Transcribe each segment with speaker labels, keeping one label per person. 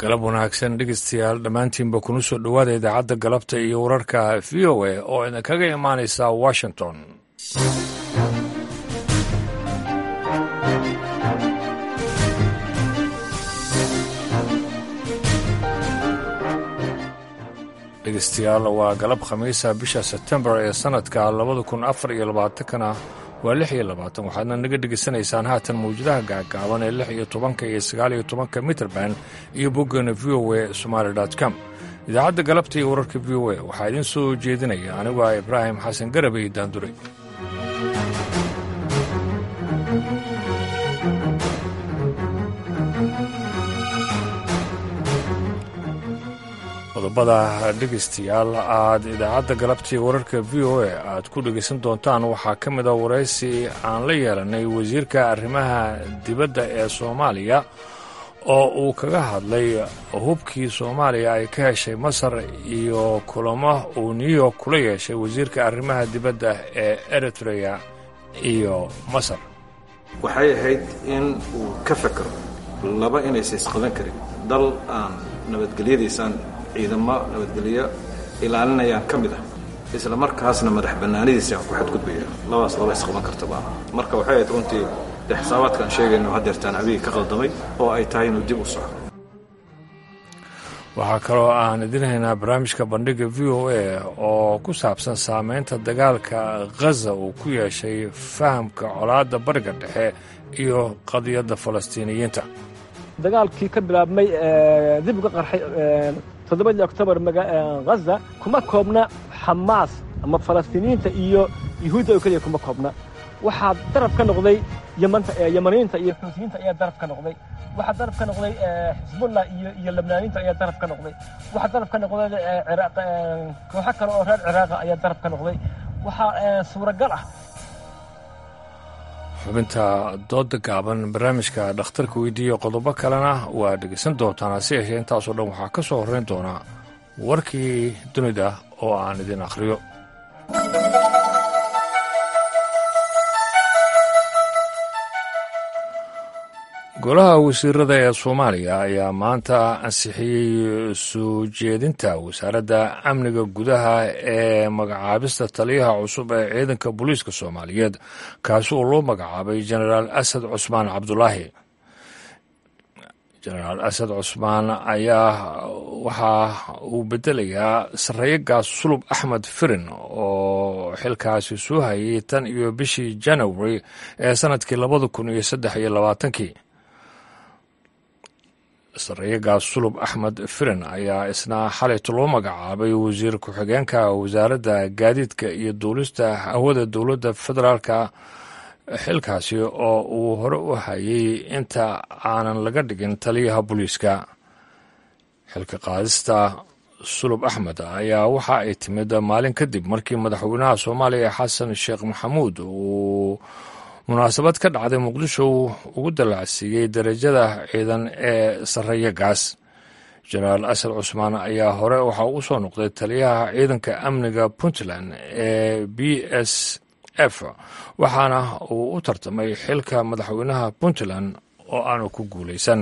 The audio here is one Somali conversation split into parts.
Speaker 1: galab wanaagsan dhegeystayaal dhammaantiinba kuna soo dhowaada idaacadda galabta iyo wararka v o a oo idinkaga imaanaysa washington. dhegeystayaal waa galab khamiisa bisha sebtembar ee sanadka 2024 waa 26 waxaadna naga dhegaysanaysaan haatan mawjadaha gaagaaban ee 16 iyo 19 mitrban iyo boggeena v o a somaali.com. idaacadda galabta iyo wararka v o a waxaa idiin soo jeedinaya anigu ah ibraahim xasan garabe iyo daandure. qodobada dhegaystayaal aad idaacadda galabtii wararka v o a aad ku dhegaysan doontaan waxaa ka mid a waraysi aan la yeelanay wasiirka arrimaha dibadda ee soomaaliya oo uu kaga hadlay hubkii soomaaliya ay ka heshay masar iyo kulamo uu new york kula yeeshay wasiirka arrimaha dibadda ee eritrea iyo masar.
Speaker 2: waxay ahayd in uu ka fakero laba inaysa isqaban karin dal aan nabadgelyadiisaan ciidamo nabadgelyo ilaalinayaan ka mid ah isla markaasna madax bannaanidiisa ku xadgudbaya labadaas laba isqaban kartaba marka waxay ahayd runtii xisaabaadkaan sheegayno haddeertaan abiga ka qaldamay oo ay tahay inuu dib u socdo.
Speaker 1: waxaa kaloo aan idinhaynaa barnaamijka bandhiga v o a oo ku saabsan saamaynta dagaalka ghaza uu ku yeeshay fahamka colaadda bariga dhexe iyo qadiyadda falastiiniyiinta.
Speaker 3: dagaalkii ka bilaabmay dib uga qarxay 7 Oktoobar Gaza kuma koobna Xamaas ama Falastiiniinta iyo Yahuudda oo kaliya kuma koobna. waxaa daraf ka noqday Yamaniinta iyo Xuutiyiinta ayaa daraf ka noqday. waxaa daraf ka noqday Xisbullah iyo Labnaaniinta ayaa daraf ka noqday. waxaa daraf ka noqday Ciraaq kooxo kale oo reer Ciraaq ayaa daraf ka noqday. waxaa suuragal ah
Speaker 1: xubinta dooda gaaban barnaamijka dhakhtarka weydiiya qodobo kalena waa dhegaysan doontaan hase yeeshee intaasoo dhan waxaa ka soo horrayn doonaa warkii dunida oo aan idin akhriyo. golaha wasiirada ee soomaaliya ayaa maanta ansixiyey soo jeedinta wasaaradda amniga gudaha ee magacaabista taliyaha cusub ee ciidanka booliiska soomaaliyeed kaasi oo loo magacaabay jenaraal asad cusmaan cabdulaahi. jenaraal asad cusmaan ayaa waxa uu bedelayaa sarreeyagaas sulub axmed firin oo xilkaasi soo hayay tan iyo bishii janawari ee sanadkii 2023. sarreeyagaas sulub axmed firin ayaa isna xalayto loo magacaabay wasiir ku-xigeenka wasaaradda gaadiidka iyo duulista hawada dowladda federaalka xilkaasi oo uu hore u hayay inta aanan laga dhigin taliyaha booliiska. xilka qaadista sulub axmed ayaa waxa ay timid maalin kadib markii madaxweynaha soomaaliya xasan sheekh maxamuud uu munaasabad ka dhacday muqdisho ugu dallacsiiyey darajada ciidan ee sarreeyagaas. jenaraal asad cusmaan ayaa hore waxa uu soo noqday taliyaha ciidanka amniga puntland ee b s f waxaana uu u tartamay xilka madaxweynaha puntland oo aanu ku guulaysan.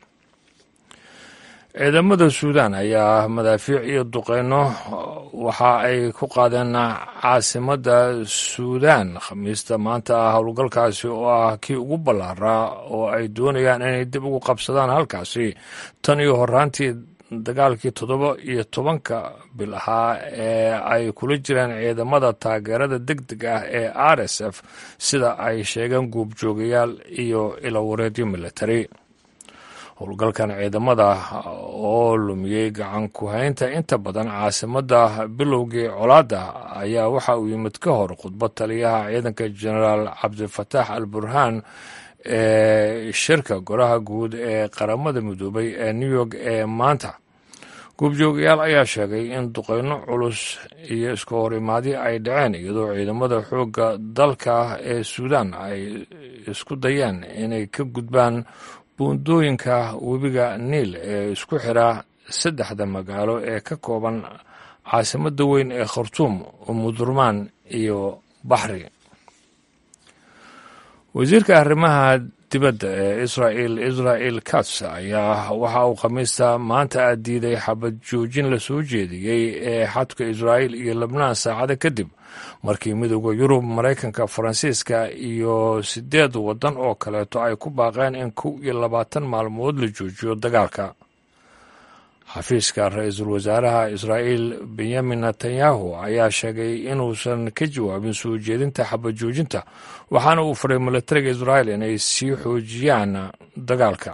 Speaker 1: ciidamada suudaan ayaa madaafiic iyo duqeyno waxa ay ku qaadeen caasimadda suudaan khamiista maanta howlgalkaasi oo ah kii ugu ballaaraa oo ay doonayaan inay dib ugu qabsadaan halkaasi tan iyo horraantii dagaalkii 17 bil ahaa ee ay kula jireen ciidamada taageerada degdeg ah ee RSF sida ay sheegeen guubjoogayaal iyo ilawareedyo militari. howlgalkan ciidamada oo lumiyey gacan ku haynta inta badan caasimadda bilowgii colaadda ayaa waxa uu yimid ka hor khudbad taliyaha ciidanka jenaraal cabdifataax al burhaan ee shirka golaha guud ee qaramada midoobay ee new york ee maanta. guubjoogayaal ayaa sheegay in duqeyno culus iyo iska hor imaadyo ay dhaceen iyadoo ciidamada xoogga dalka ee suudaan ay isku dayeen inay ka gudbaan buundooyinka webiga niil ee isku xira 3 magaalo ee ka kooban caasimadda weyn ee khartuum umudurmaan iyo baxri. wasiirka arrimaha dibadda ee israel katz ayaa waxa uu khamiista maanta diiday xabad joojin la soo jeediyey ee xadka israa'iil iyo lebnaan saacado kadib markii midowda yurub maraykanka faransiiska iyo 8 waddan oo kaleeto ay ku baaqeen in 21 maalmood la joojiyo dagaalka. xafiiska ra-iisul wasaaraha israa'iil benyamin netanyahu ayaa sheegay inuusan ka jawaabin soo jeedinta xabad joojinta waxaana uu faray milatariga israa'iil inay sii xoojiyaan dagaalka.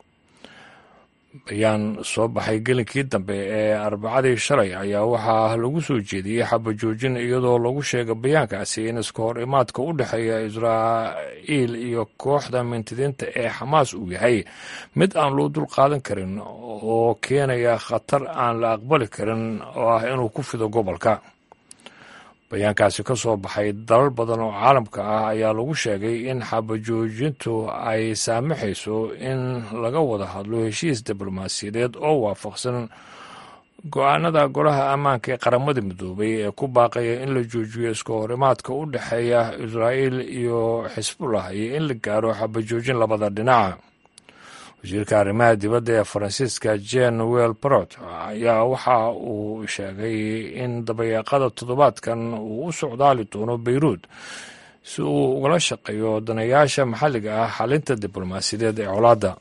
Speaker 1: bayaan soo baxay gelinkii dambe ee arbacadii shalay ayaa waxaa lagu soo jeediyey xabad joojin iyadoo lagu sheegay bayaankaasi in iska hor imaadka u dhexeeya israa'iil iyo kooxda mintidiinta ee xamaas uu yahay mid aan loo dul qaadan karin oo keenaya khatar aan la aqbali karin oo ah inuu ku fido gobolka. bayaankaasi ka soo baxay dalal badan oo caalamka ah ayaa lagu sheegay in xabajoojintu ay saamaxayso in laga wada hadlo heshiis diblomaasiyadeed oo waafaqsan go-aanada golaha ammaanka ee qaramada midoobay ee ku baaqaya in la joojiyo iska horimaadka u dhexeeya israa'iil iyo xisbullah iyo in la gaaro xabajoojin labada dhinaca. wasiirka arrimaha dibadda ee faransiiska jean noel barrot ayaa waxa uu sheegay in dabayaaqada toddobaadkan uu u socdaali doono beyruud si uu ugala shaqeeyo danayaasha maxalliga ah xalinta diblomaasiyadeed ee colaadda.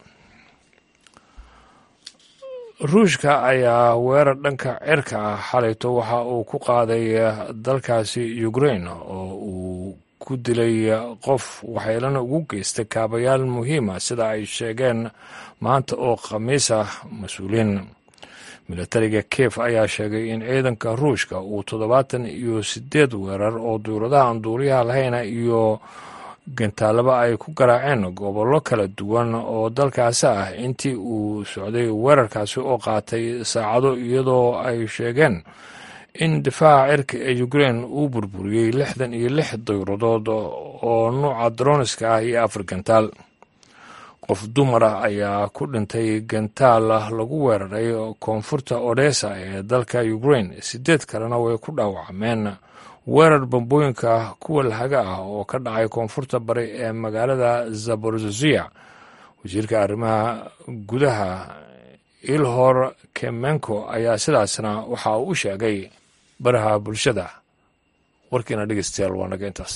Speaker 1: ruushka ayaa weerar dhanka cirka ah xalayto waxa uu ku qaaday dalkaasi ukraine oo uu ku dilay qof waxyeelana ugu geystay kaabayaal muhiima sida ay sheegeen maanta oo khamiis ah mas-uuliin. milatariga kiev ayaa sheegay in ciidanka ruushka uu 78 weerar oo dowladaha aan duuriyaha lahayna iyo gantaalaba ay ku garaaceen gobollo kala duwan oo dalkaasi ah intii uu socday weerarkaasi oo qaatay saacado iyadoo ay sheegeen in difaaca cirka ee ukraine uu burburiyey 66 dayuuradood oo nuuca droniska ah iyo 4 gantaal. qof dumar ah ayaa ku dhintay gantaal lagu weeraray koonfurta odessa ee dalka ukraine 8 kalena way ku dhaawacmeen weerar bambooyinka kuwa lahaga ah oo ka dhacay koonfurta bari ee magaalada zaborozhia. wasiirka arrimaha gudaha ilhor kemenko ayaa sidaasna waxa uu u sheegay baraha bulshada. warkiina dhegeystayaal waa naga intaas.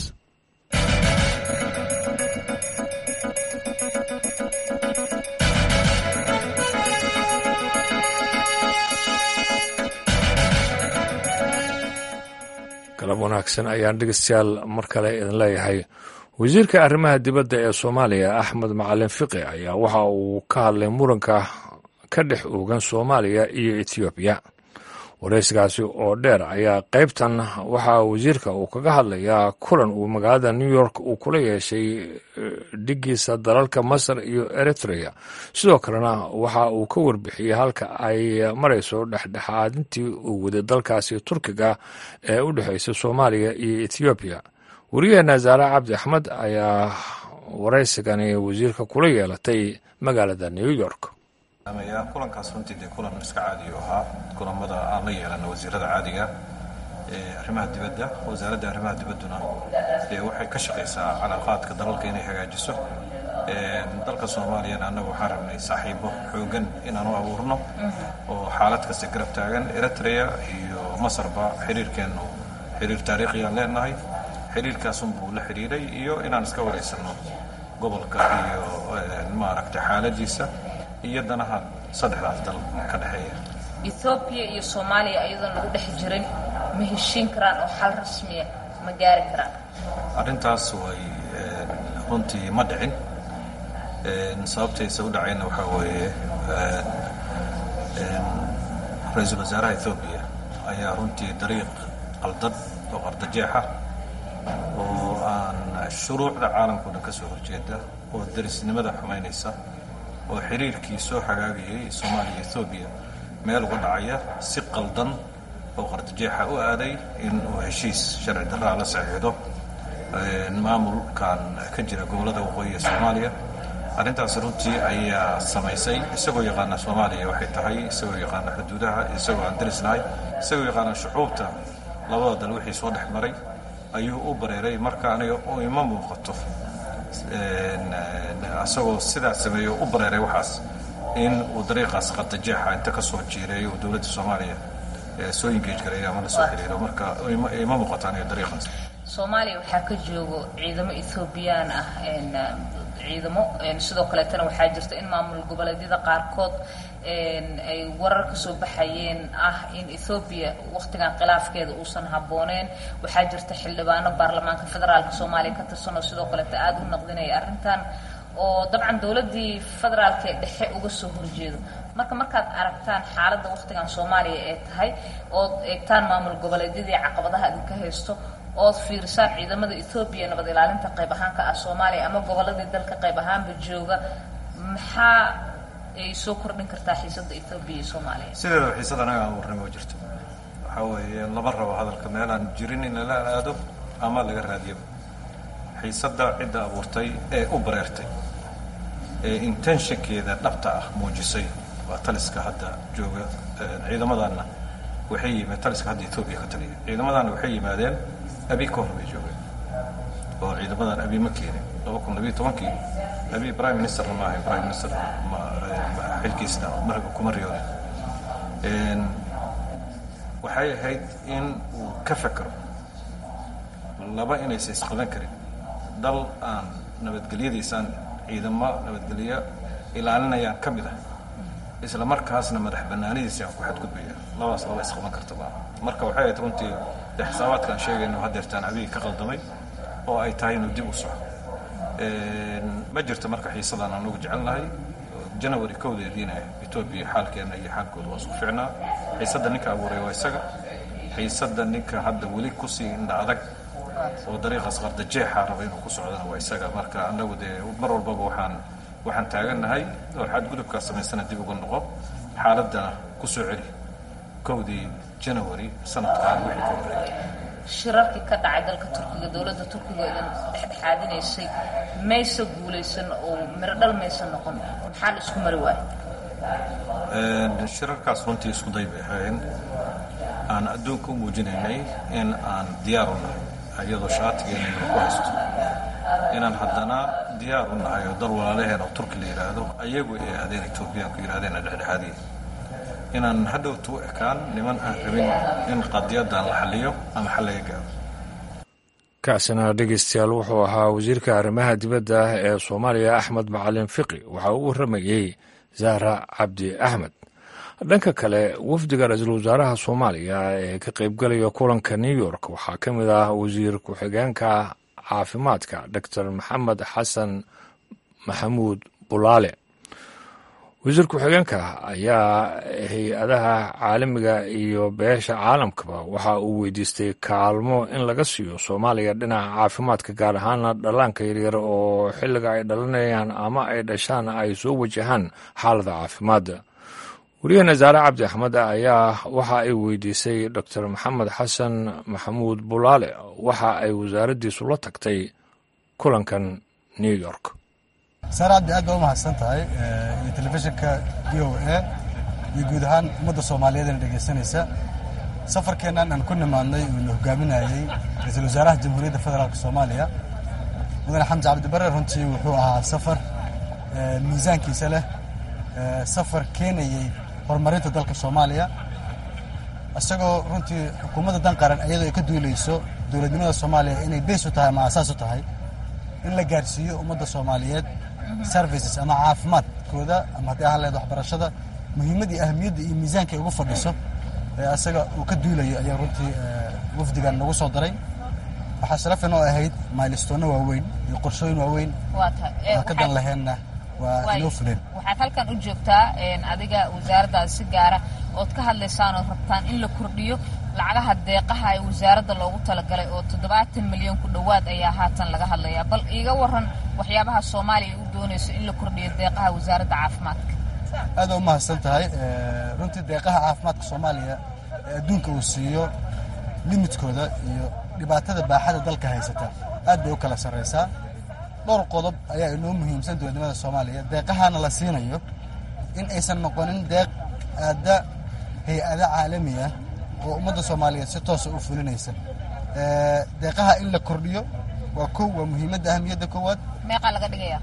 Speaker 1: galab wanaagsan ayaan dhegeystayaal mar kale idin leeyahay. wasiirka arrimaha dibadda ee soomaaliya axmed macalin fiqi ayaa waxa uu ka hadlay muranka ka dhex oogan soomaaliya iyo etoobiya. waraysigaasi oo dheer ayaa qaybtan waxaa wasiirka uu kaga hadlayaa kulan uu magaalada new york uu kula yeeshay dhigiisa dalalka masar iyo eritrea. sidoo kalena waxa uu ka warbixiyey halka ay marayso dhexdhexaadintii uu waday dalkaasi turkiga ee u dhexaysa soomaaliya iyo etoobiya. wariyaheena zaare cabdi axmed ayaa waraysigani wasiirka kula yeelatay magaalada new york.
Speaker 2: kulankaas runtii dee kulan iska caadiyo ahaa kulamada aan la yeelana wasiirada caadiga ee arrimaha dibadda. wasaaradda arrimaha dibadduna dee waxay ka shaqaysaa calaaqaadka dalalka inay hagaajiso. dalka soomaaliyana annagu waxaan rabnay saaxiibo xoogan inaan u abuurno oo xaalad kasta garab taagan. eritrea iyo masarba xiriirkeennu xiriir taariikhiaan leenahay. xiriirkaasunbuu la xiriiray iyo inaan iska waraysanno gobolka iyo maaragtay xaaladiisa iyo danaha saddexdaas dal ka dhexeeya.
Speaker 4: Ethiopia iyo Soomaaliya ayadoon lagu dhex jirin ma heshiin karaan oo xal rasmiya ma gaari karaan.
Speaker 2: arrintaas way runtii ma dhicin. sababtaysa u dhacayna waxaa weeye ra-iisul wasaaraha Ethiopia ayaa runtii dariiq qaldan oo qardajeexa oo aan shuruucda caalamka dhan ka soo horjeeda oo darisnimada xumaynaysa oo xiriirkii soo hagaagayay Soomaaliya iyo Ethiopia meel uga dhacaya si qaldan oo qardajeexa u aaday in uu heshiis sharci darro la saxiixdo maamulkan ka jira gobolada waqooyi ee Soomaaliya. arrintaas runtii ayaa samaysay isagoo yaqaana Soomaaliya waxay tahay, isagoo yaqaana xuduudaha, isagoo aan darisnahay, isagoo yaqaana shucuubta labada dal wixii soo dhex maray ayuu u bareeray. marka aniga ima muuqato asagoo sidaas sameeyo u bareeray waxaas in uu dariiqaas qadajeexa inta ka soo jiireeyo uu dowladda Soomaaliya soo engage gareeyo ama la soo xiriiro marka ima muuqataan iyo dariiqaas
Speaker 4: Soomaaliya waxaa ka joogo ciidamo Ethiopian ah ciidamo sidoo kale tan waxaa jirta in maamul goboleedyada qaarkood ay warar ka soo baxayeen in Ethiopia waqtigan khilaafkeeda uusan habooneen waxaa jirta xildhibaano baarlamaanka federaalka Soomaaliya ka tirsan oo sidoo kale aad u naqdinaya arrintan oo dabcan dawladii federaalka dhexe uga soo horjeedo markaad aragtaan xaaladda waqtigan Soomaaliya ee tahay oo eegtaan maamul goboleedyada caqabadaha ka haysto oo fiirsaan ciidamada Ethiopia nabad ilaalinta qayb ahaan ka ah Soomaaliya ama goboladii dalka qayb ahaanba jooga maxaa ay soo kordhin kartaa xiisadda Ethiopia iyo Soomaaliya
Speaker 2: sidoo xiisadda anaga warnimo jirto waxa weeye laba rabo hadalka meelaan jirin in la aado ama laga raadiyo xiisadda cidda abuurtay ee u bareertay ee intentionkeeda dhabta ah muujisay waa taliska hadda jooga ciidamadana waxay yimaadeen taliska hadda Ethiopia ka taliya ciidamadana waxay yimaadeen أبي كهرباء جوي وعيد بدن أبي مكيني لو كنا أبي توانكي أبي برايم مينستر ما هي برايم مينستر ما حلكيسنا مرق كمريون إن وحي هيد إن وكفكر لبا إن يسيس قلنا كريم ضل أن نبت قليل إنسان إذا ما نبت قليل إلى أننا يا كبده إسلا مركز هاسنا مدح بناني يسيا كحد كبير لا وصل الله يسخن كرتبا مركز وحي تونتي حسابات كان شيء إنه هدرتان عبيه كقلدمي أو أي تاين ودي وصح ما جرت مركز حيصلنا نوجع لنا جنوري كودي دينا إثيوبيا حال كأن أي حال كود وصف فعنا حيصد نك أبو ريويسك حيصد نك حد ولي كوسي إن عذق ودريق أصغر دجاحة ربينا كوسي عذنا ويسك مركز عنده ودي مرة البابو وحن تاجنا هاي والحد قلب كاس من سنة دي بقول نقاب حالتنا كوسي علي كودي جنوري سنة قال وحي كوري
Speaker 4: shirarkii ka dhacay dalka Turkiga dawladda Turkiga ee dhexdhexaadinaysay maysa guuleysan oo miradhal maysa noqon maxaa isku mari waay
Speaker 2: shirarkaas runtii isku daybayeen aan adduunka u muujinaynay in aan diyaar u nahay ayadoo shaatigeena ku haysto inaan haddana diyaar u nahay oo dal walaalaheena oo Turki la yiraahdo ayagu ay aadeen Ethiopia ku yiraahdeen dhexdhexaadiyay inaan hadhow tu ekaan niman aan rabin in qadiyadan la xaliyo ama xal laga gaaro
Speaker 1: kaasina dhegeystayaal wuxuu ahaa wasiirka arrimaha dibadda ee Soomaaliya Axmed Macalin Fiqi waxa uu waramayay Zahra Cabdi Ahmed dhanka kale wafdiga ra'iisul wasaaraha Soomaaliya ee ka qaybgalaya kulanka New York waxaa ka mid ah wasiir ku-xigeenka caafimaadka Dr. Maxamed Xasan Maxamuud Bulaale wasiir ku-xigeenka ayaa hay-adaha caalamiga iyo beesha caalamkaba waxa uu weydiistay kaalmo in laga siiyo Soomaaliya dhinaca caafimaadka gaar ahaan dhallaanka yaryar oo xilliga ay dhalanayaan ama ay dhashaan ay soo wajahaan xaaladda caafimaadda wariyaheena Zahra Cabdi Axmed ayaa waxa ay weydiisay Dr. Maxamed Xasan Maxamuud Bulaale waxa ay wasaaraddiisu la tagtay kulankan New York
Speaker 5: سارة عبد أدب وما هستنتهاي التلفزيون كيوA يجودهان مدة الصومالية اللي جالسينيسا سفر كنا أن كنا معنا إنه قامنا هي رئيس الوزراء الجمهورية الفدرالية الصومالية وأنا حمزة عبد البر هنتي وحوها سفر ميزان كيسله سفر كيني هرمريت دلك الصومالية أستجوا هنتي حكومة دنقرن أيضا يكدوا ليسو دولة دمنا الصومالية إنه بيسو تها مع أساسه تهاي إلا جارسيو ومدة الصومالية services أما عافمات كودا أما هذا هلا يضح برشة مهمة دي أهمية دي ميزان كي يوقف الرسو أسجع وكدولة يا رنتي وفد جان نوصل درين وحصل في نوع هيد مايلستون وين يقرصون وين هكذا لهنا ونوفلين
Speaker 4: waxaad halkan u joogtaa adiga wasaaradda sigaara oo ka hadlaysaan oo rabtaan in la kordhiyo lacagaha deeqaha ay wasaaradda loogu talagalay oo 70 milyan ku dhawaad ayaa haatan laga hadlayaa bal iiga waran waxyaabaha Soomaaliya u doonayso in la kordhiyo deeqaha wasaaradda caafimaadka
Speaker 5: aad u mahadsantahay runtii deeqaha caafimaadka Soomaaliya adduunka uu siiyo limitkooda iyo dhibaatada baaxada dalka haysata aad bay u kala sareysaa dhowr qodob ayaa inoo muhiimsan dowladnimada Soomaaliya deeqahana la siinayo in aysan noqonin deeq aada hay-ada caalami ah oo ummadda Soomaaliyeed si toos ah u fulinaysa deeqaha in la kordhiyo waa kow waa muhiimadda ahamiyadda koowaad.
Speaker 4: meeqa laga dhigayaa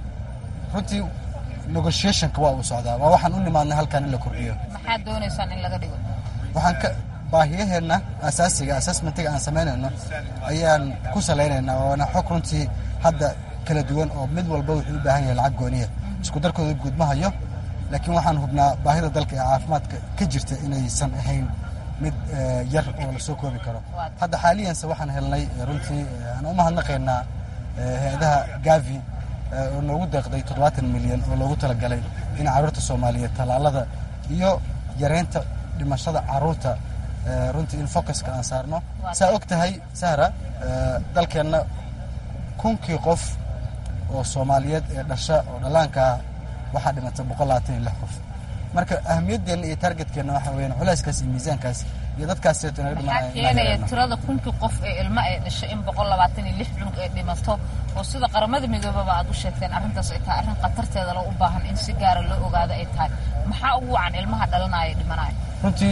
Speaker 5: runtii negotiationka waa uu socdaa, waa waxaan u nimaadnay halkan in la kordhiyo.
Speaker 4: maxaad doonaysaan in laga dhigo?
Speaker 5: waxaan ka baahiyaheenna asaasiga assessmentiga aan samaynayno ayaan ku salaynaynaa, waana xog runtii hadda kala duwan oo mid walba wuxuu u baahan yahay lacag gooniya, isku darkooda guud ma hayo, laakiin waxaan hubnaa baahida dalka ee caafimaadka ka jirta inaysan ahayn mid yar oo la soo koobi karo. hadda xaaliyanse waxaan helnay runtii aan u mahadnaqaynaa hay-adaha Gavi oo noogu deeqday 70 milyan oo loogu talagalay in carruurta Soomaaliyeed talaalada iyo yareynta dhimashada carruurta runtii in focuska aan saarno. saa og tahay Sahra, dalkeenna 1,000 qof oo Soomaaliyeed ee dhasha oo dhalaanka waxaa dhimatay 126 qof. marka ahmiyaddeena iyo targetkeenna waxa weeyaan culayskaas iyo miisaankaas iyo dadkaas ee naga dhimanaya.
Speaker 4: keenaya tirada 1,000 qof ee ilma ay dhashay in 126 cunug ay dhimato oo sida qaramada midoobaba aad u sheegteen arrintaas ay tahay arrin khatarteeda loo u baahan in si gaar ah loo ogaado ay tahay. maxaa ugu wacan ilmaha dhalanaya dhimanaya?
Speaker 5: runtii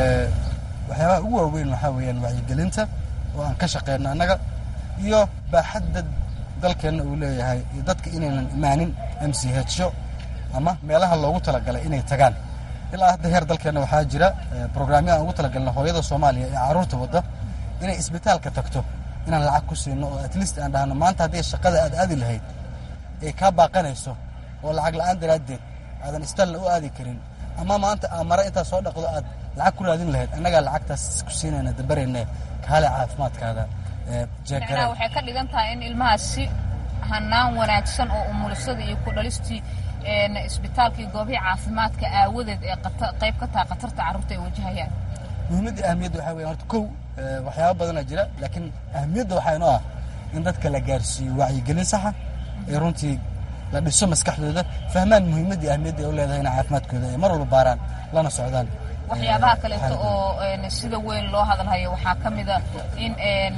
Speaker 5: waxyaabaha ugu waaweyn waxaa weeyaan wacyigelinta oo aan ka shaqeyno annaga iyo baaxadda dalkeenna uu leeyahay iyo dadka inaynan imaanin MCHO ama meelaha loogu talagalay inay tagaan. ilaa hadda heer dalkeenna waxaa jira programyo aan ugu talagalna hooyada Soomaaliya ee carruurta wadda inay isbitaalka tagto inaan lacag ku siino oo at least aan dhahno maanta haddii shaqada aad aadi lahayd ay kaa baaqanayso oo lacag la'aan daraaddeed aadan isbitaalna u aadi karin, ama maanta mara intaa soo dhaqdo aad lacag ku raadin lahayd, annagaa lacagtaas ku siinayna dabarayna kaale caafimaadkaada
Speaker 4: jeegara. waxay ka dhigan tahay in ilmahaasi hanaan wanaagsan oo umulisada iyo ku dhalistii isbitaalkii goobihii caafimaadka aawadeed ee qayb ka tahay khatarta carruurta ay wajahayaan.
Speaker 5: muhiimadda ahmiyadda waxaa weeyaan horta kow waxyaaba badanaa jira, laakiin ahmiyadda waxaa inoo ah in dadka la gaarsiiyo wacyigelin saxa ee runtii la dhiso maskaxdooda, fahmaan muhiimadda iyo ahmiyadda ay u leedahay in caafimaadkooda ay mar walba baaraan lana socdaan.
Speaker 4: waxyaabaha kaleeto oo sida weyn loo hadalhayo waxaa ka mid a in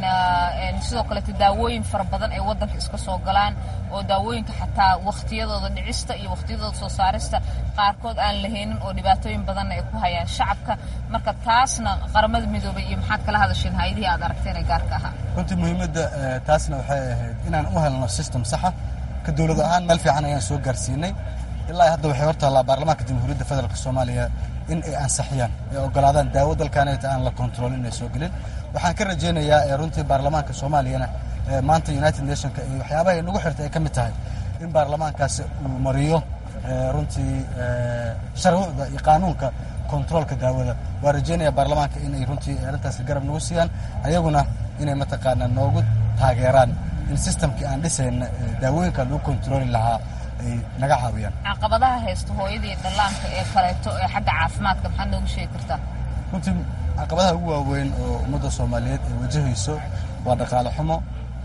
Speaker 4: sidoo kaleeto daawooyin fara badan ay waddanka iska soo galaan oo daawooyinka xataa wakhtiyadooda dhicista iyo wakhtiyadooda soo saarista qaarkood aan lahaynin oo dhibaatooyin badanna ay ku hayaan shacabka. marka taasna qaramada midoobay iyo maxaad kala hadasheen hay-adihii aad aragteen ee gaarka ahaa?
Speaker 5: runtii muhiimadda taasna waxay ahayd inaan u helno system saxa. ka dowlad ahaan meel fiican ayaan soo gaarsiinay. ilaa hadda waxay hortaallaa baarlamaanka jamhuuriyadda federaalk Soomaaliya in ay ansixiyaan ay ogolaadaan daawo dalkaanayta aan la kontroolin inay soo gelin. waxaan ka rajaynayaa runtii baarlamaanka Soomaaliyana maanta United Nationka iyo waxyaabaha nagu xirtay ay ka mid tahay in baarlamaankaasi uu mariyo runtii sharciga iyo qaanuunka kontroolka daawada. waa rajaynayaa baarlamaanka inay runtii arrintaas garab nagu siiyaan, ayaguna inay mataqaanaa noogu taageeraan in systemkii aan dhisayna daawooyinka lagu kontrooli lahaa ay naga caawiyaan.
Speaker 4: caqabadaha haysta hooyadii dhallaanka ee kaleeto ee xagga caafimaadka maxaad noogu sheegi kartaa?
Speaker 5: runtii caqabadaha ugu waaweyn oo ummadda Soomaaliyeed ay wajahayso waa dhaqaale xumo,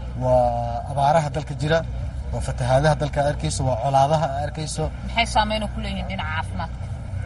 Speaker 5: waa abaaraha dalka jira, waa fatahaadaha dalka arkayso, waa colaadaha arkayso.
Speaker 4: maxay saameyn ku leeyihiin dhinaca caafimaadka?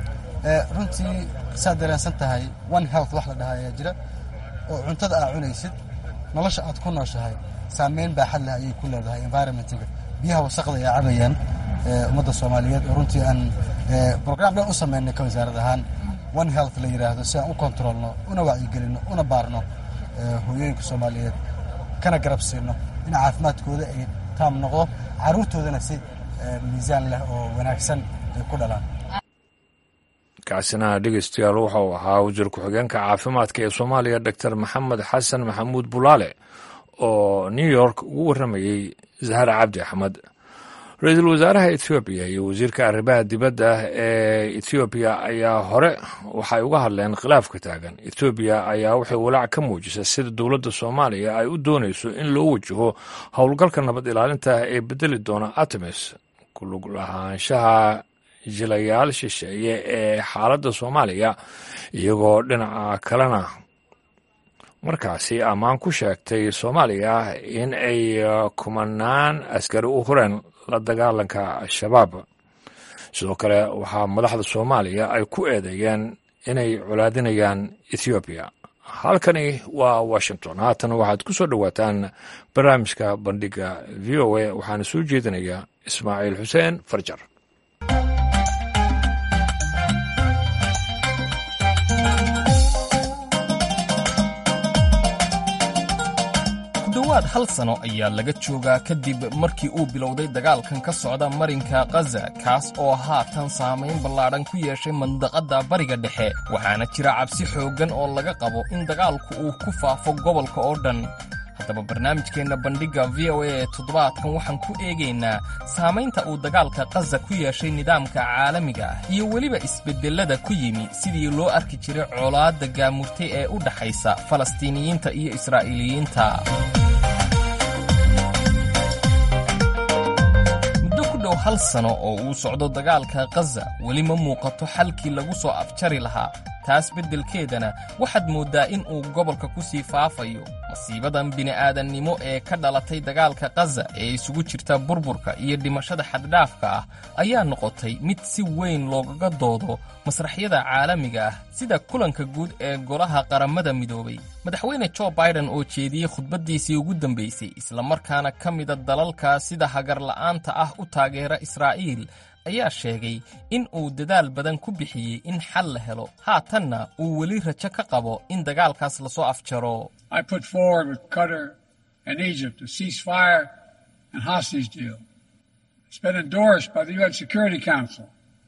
Speaker 5: runtii saad dareensan tahay One Health wax la dhahaa ayaa jira oo cuntada aad cunaysid nolosha aad ku nooshahay saameyn baaxad leh ayay ku leedahay environmentiga. biyaha wasaqda ay cabayaan ummadda Soomaaliyeed oo runtii aan program dhan u sameynay ka wasaarad ahaan One Health la yiraahdo si aan u kontrolno una wacyigelino una baarno hooyooyinka Soomaaliyeed kana garab siino in caafimaadkooda ay taam noqdo, carruurtoodana si miisaan leh oo wanaagsan ay ku dhalaan.
Speaker 1: kaasina dhegeystayaal wuxuu ahaa wasiir ku-xigeenka caafimaadka ee Soomaaliya Dr. Maxamed Xasan Maxamuud Bulaale oo New York ugu warramayey Zahra Cabdi Axmed. ra-iisul wasaaraha Ethiopia iyo wasiirka arrimaha dibadda ee Ethiopia ayaa hore waxay uga hadleen khilaafka taagan. Ethiopia ayaa waxay walaac ka muujisay sida dowladda Soomaaliya ay u doonayso in loo wajaho howlgalka nabad ilaalinta ee bedeli doona ATMIS ku lug lahaanshaha jilayaal shisheeye ee xaaladda Soomaaliya, iyagoo dhinaca kalena markaasi ammaan ku sheegtay Soomaaliya in ay kumanaan askari u hureen la dagaalanka al-shabaab. sidoo kale waxaa madaxda Soomaaliya ay ku eedeeyeen inay colaadinayaan Ethiopia. halkani waa Washington. haatan waxaad ku soo dhowaataan barnaamijka bandhiga VOA. waxaana soo jeedinayaa Ismaaciil Xuseen Farjar.
Speaker 6: dhowaad hal sano ayaa laga joogaa kadib markii uu bilowday dagaalkan ka socda marinka Gaza, kaas oo haatan saamayn ballaadhan ku yeeshay mandaqadda bariga dhexe, waxaana jira cabsi xooggan oo laga qabo in dagaalku uu ku faafo gobolka oo dhan. haddaba barnaamijkeenna bandhigga VOA ee toddobaadkan waxaan ku eegaynaa saamaynta uu dagaalka Gaza ku yeeshay nidaamka caalamiga ah iyo weliba isbeddellada ku yimi sidii loo arki jiray colaadda gaamurtay ee u dhaxaysa Falastiiniyiinta iyo Israa'iiliyiinta. muddo ku dhow hal sano oo uu socdo dagaalka Gaza, weli ma muuqato xalkii lagu soo afjari lahaa. taas beddelkeedana waxaad mooddaa in uu gobolka ku sii faafayo. masiibadan bini'aadannimo ee ka dhalatay dagaalka Gaza ee isugu jirta burburka iyo dhimashada xaddhaafka ah ayaa noqotay mid si weyn loogaga doodo masraxyada caalamiga ah, sida kulanka guud ee golaha qaramada midoobay. madaxweyne Joe Biden oo jeediyey khudbaddiisii ugu dambaysay, islamarkaana ka mida dalalka sida hagarla'aanta ah u taageera Israa'iil, ayaa sheegay in uu dadaal badan ku bixiyey in xal la helo, haatanna uu weli rajo ka qabo in dagaalkaas lasoo afjaro.
Speaker 7: I put forward with Qatar and Egypt a ceasefire and hostage deal. It's been endorsed by the UN Security Council.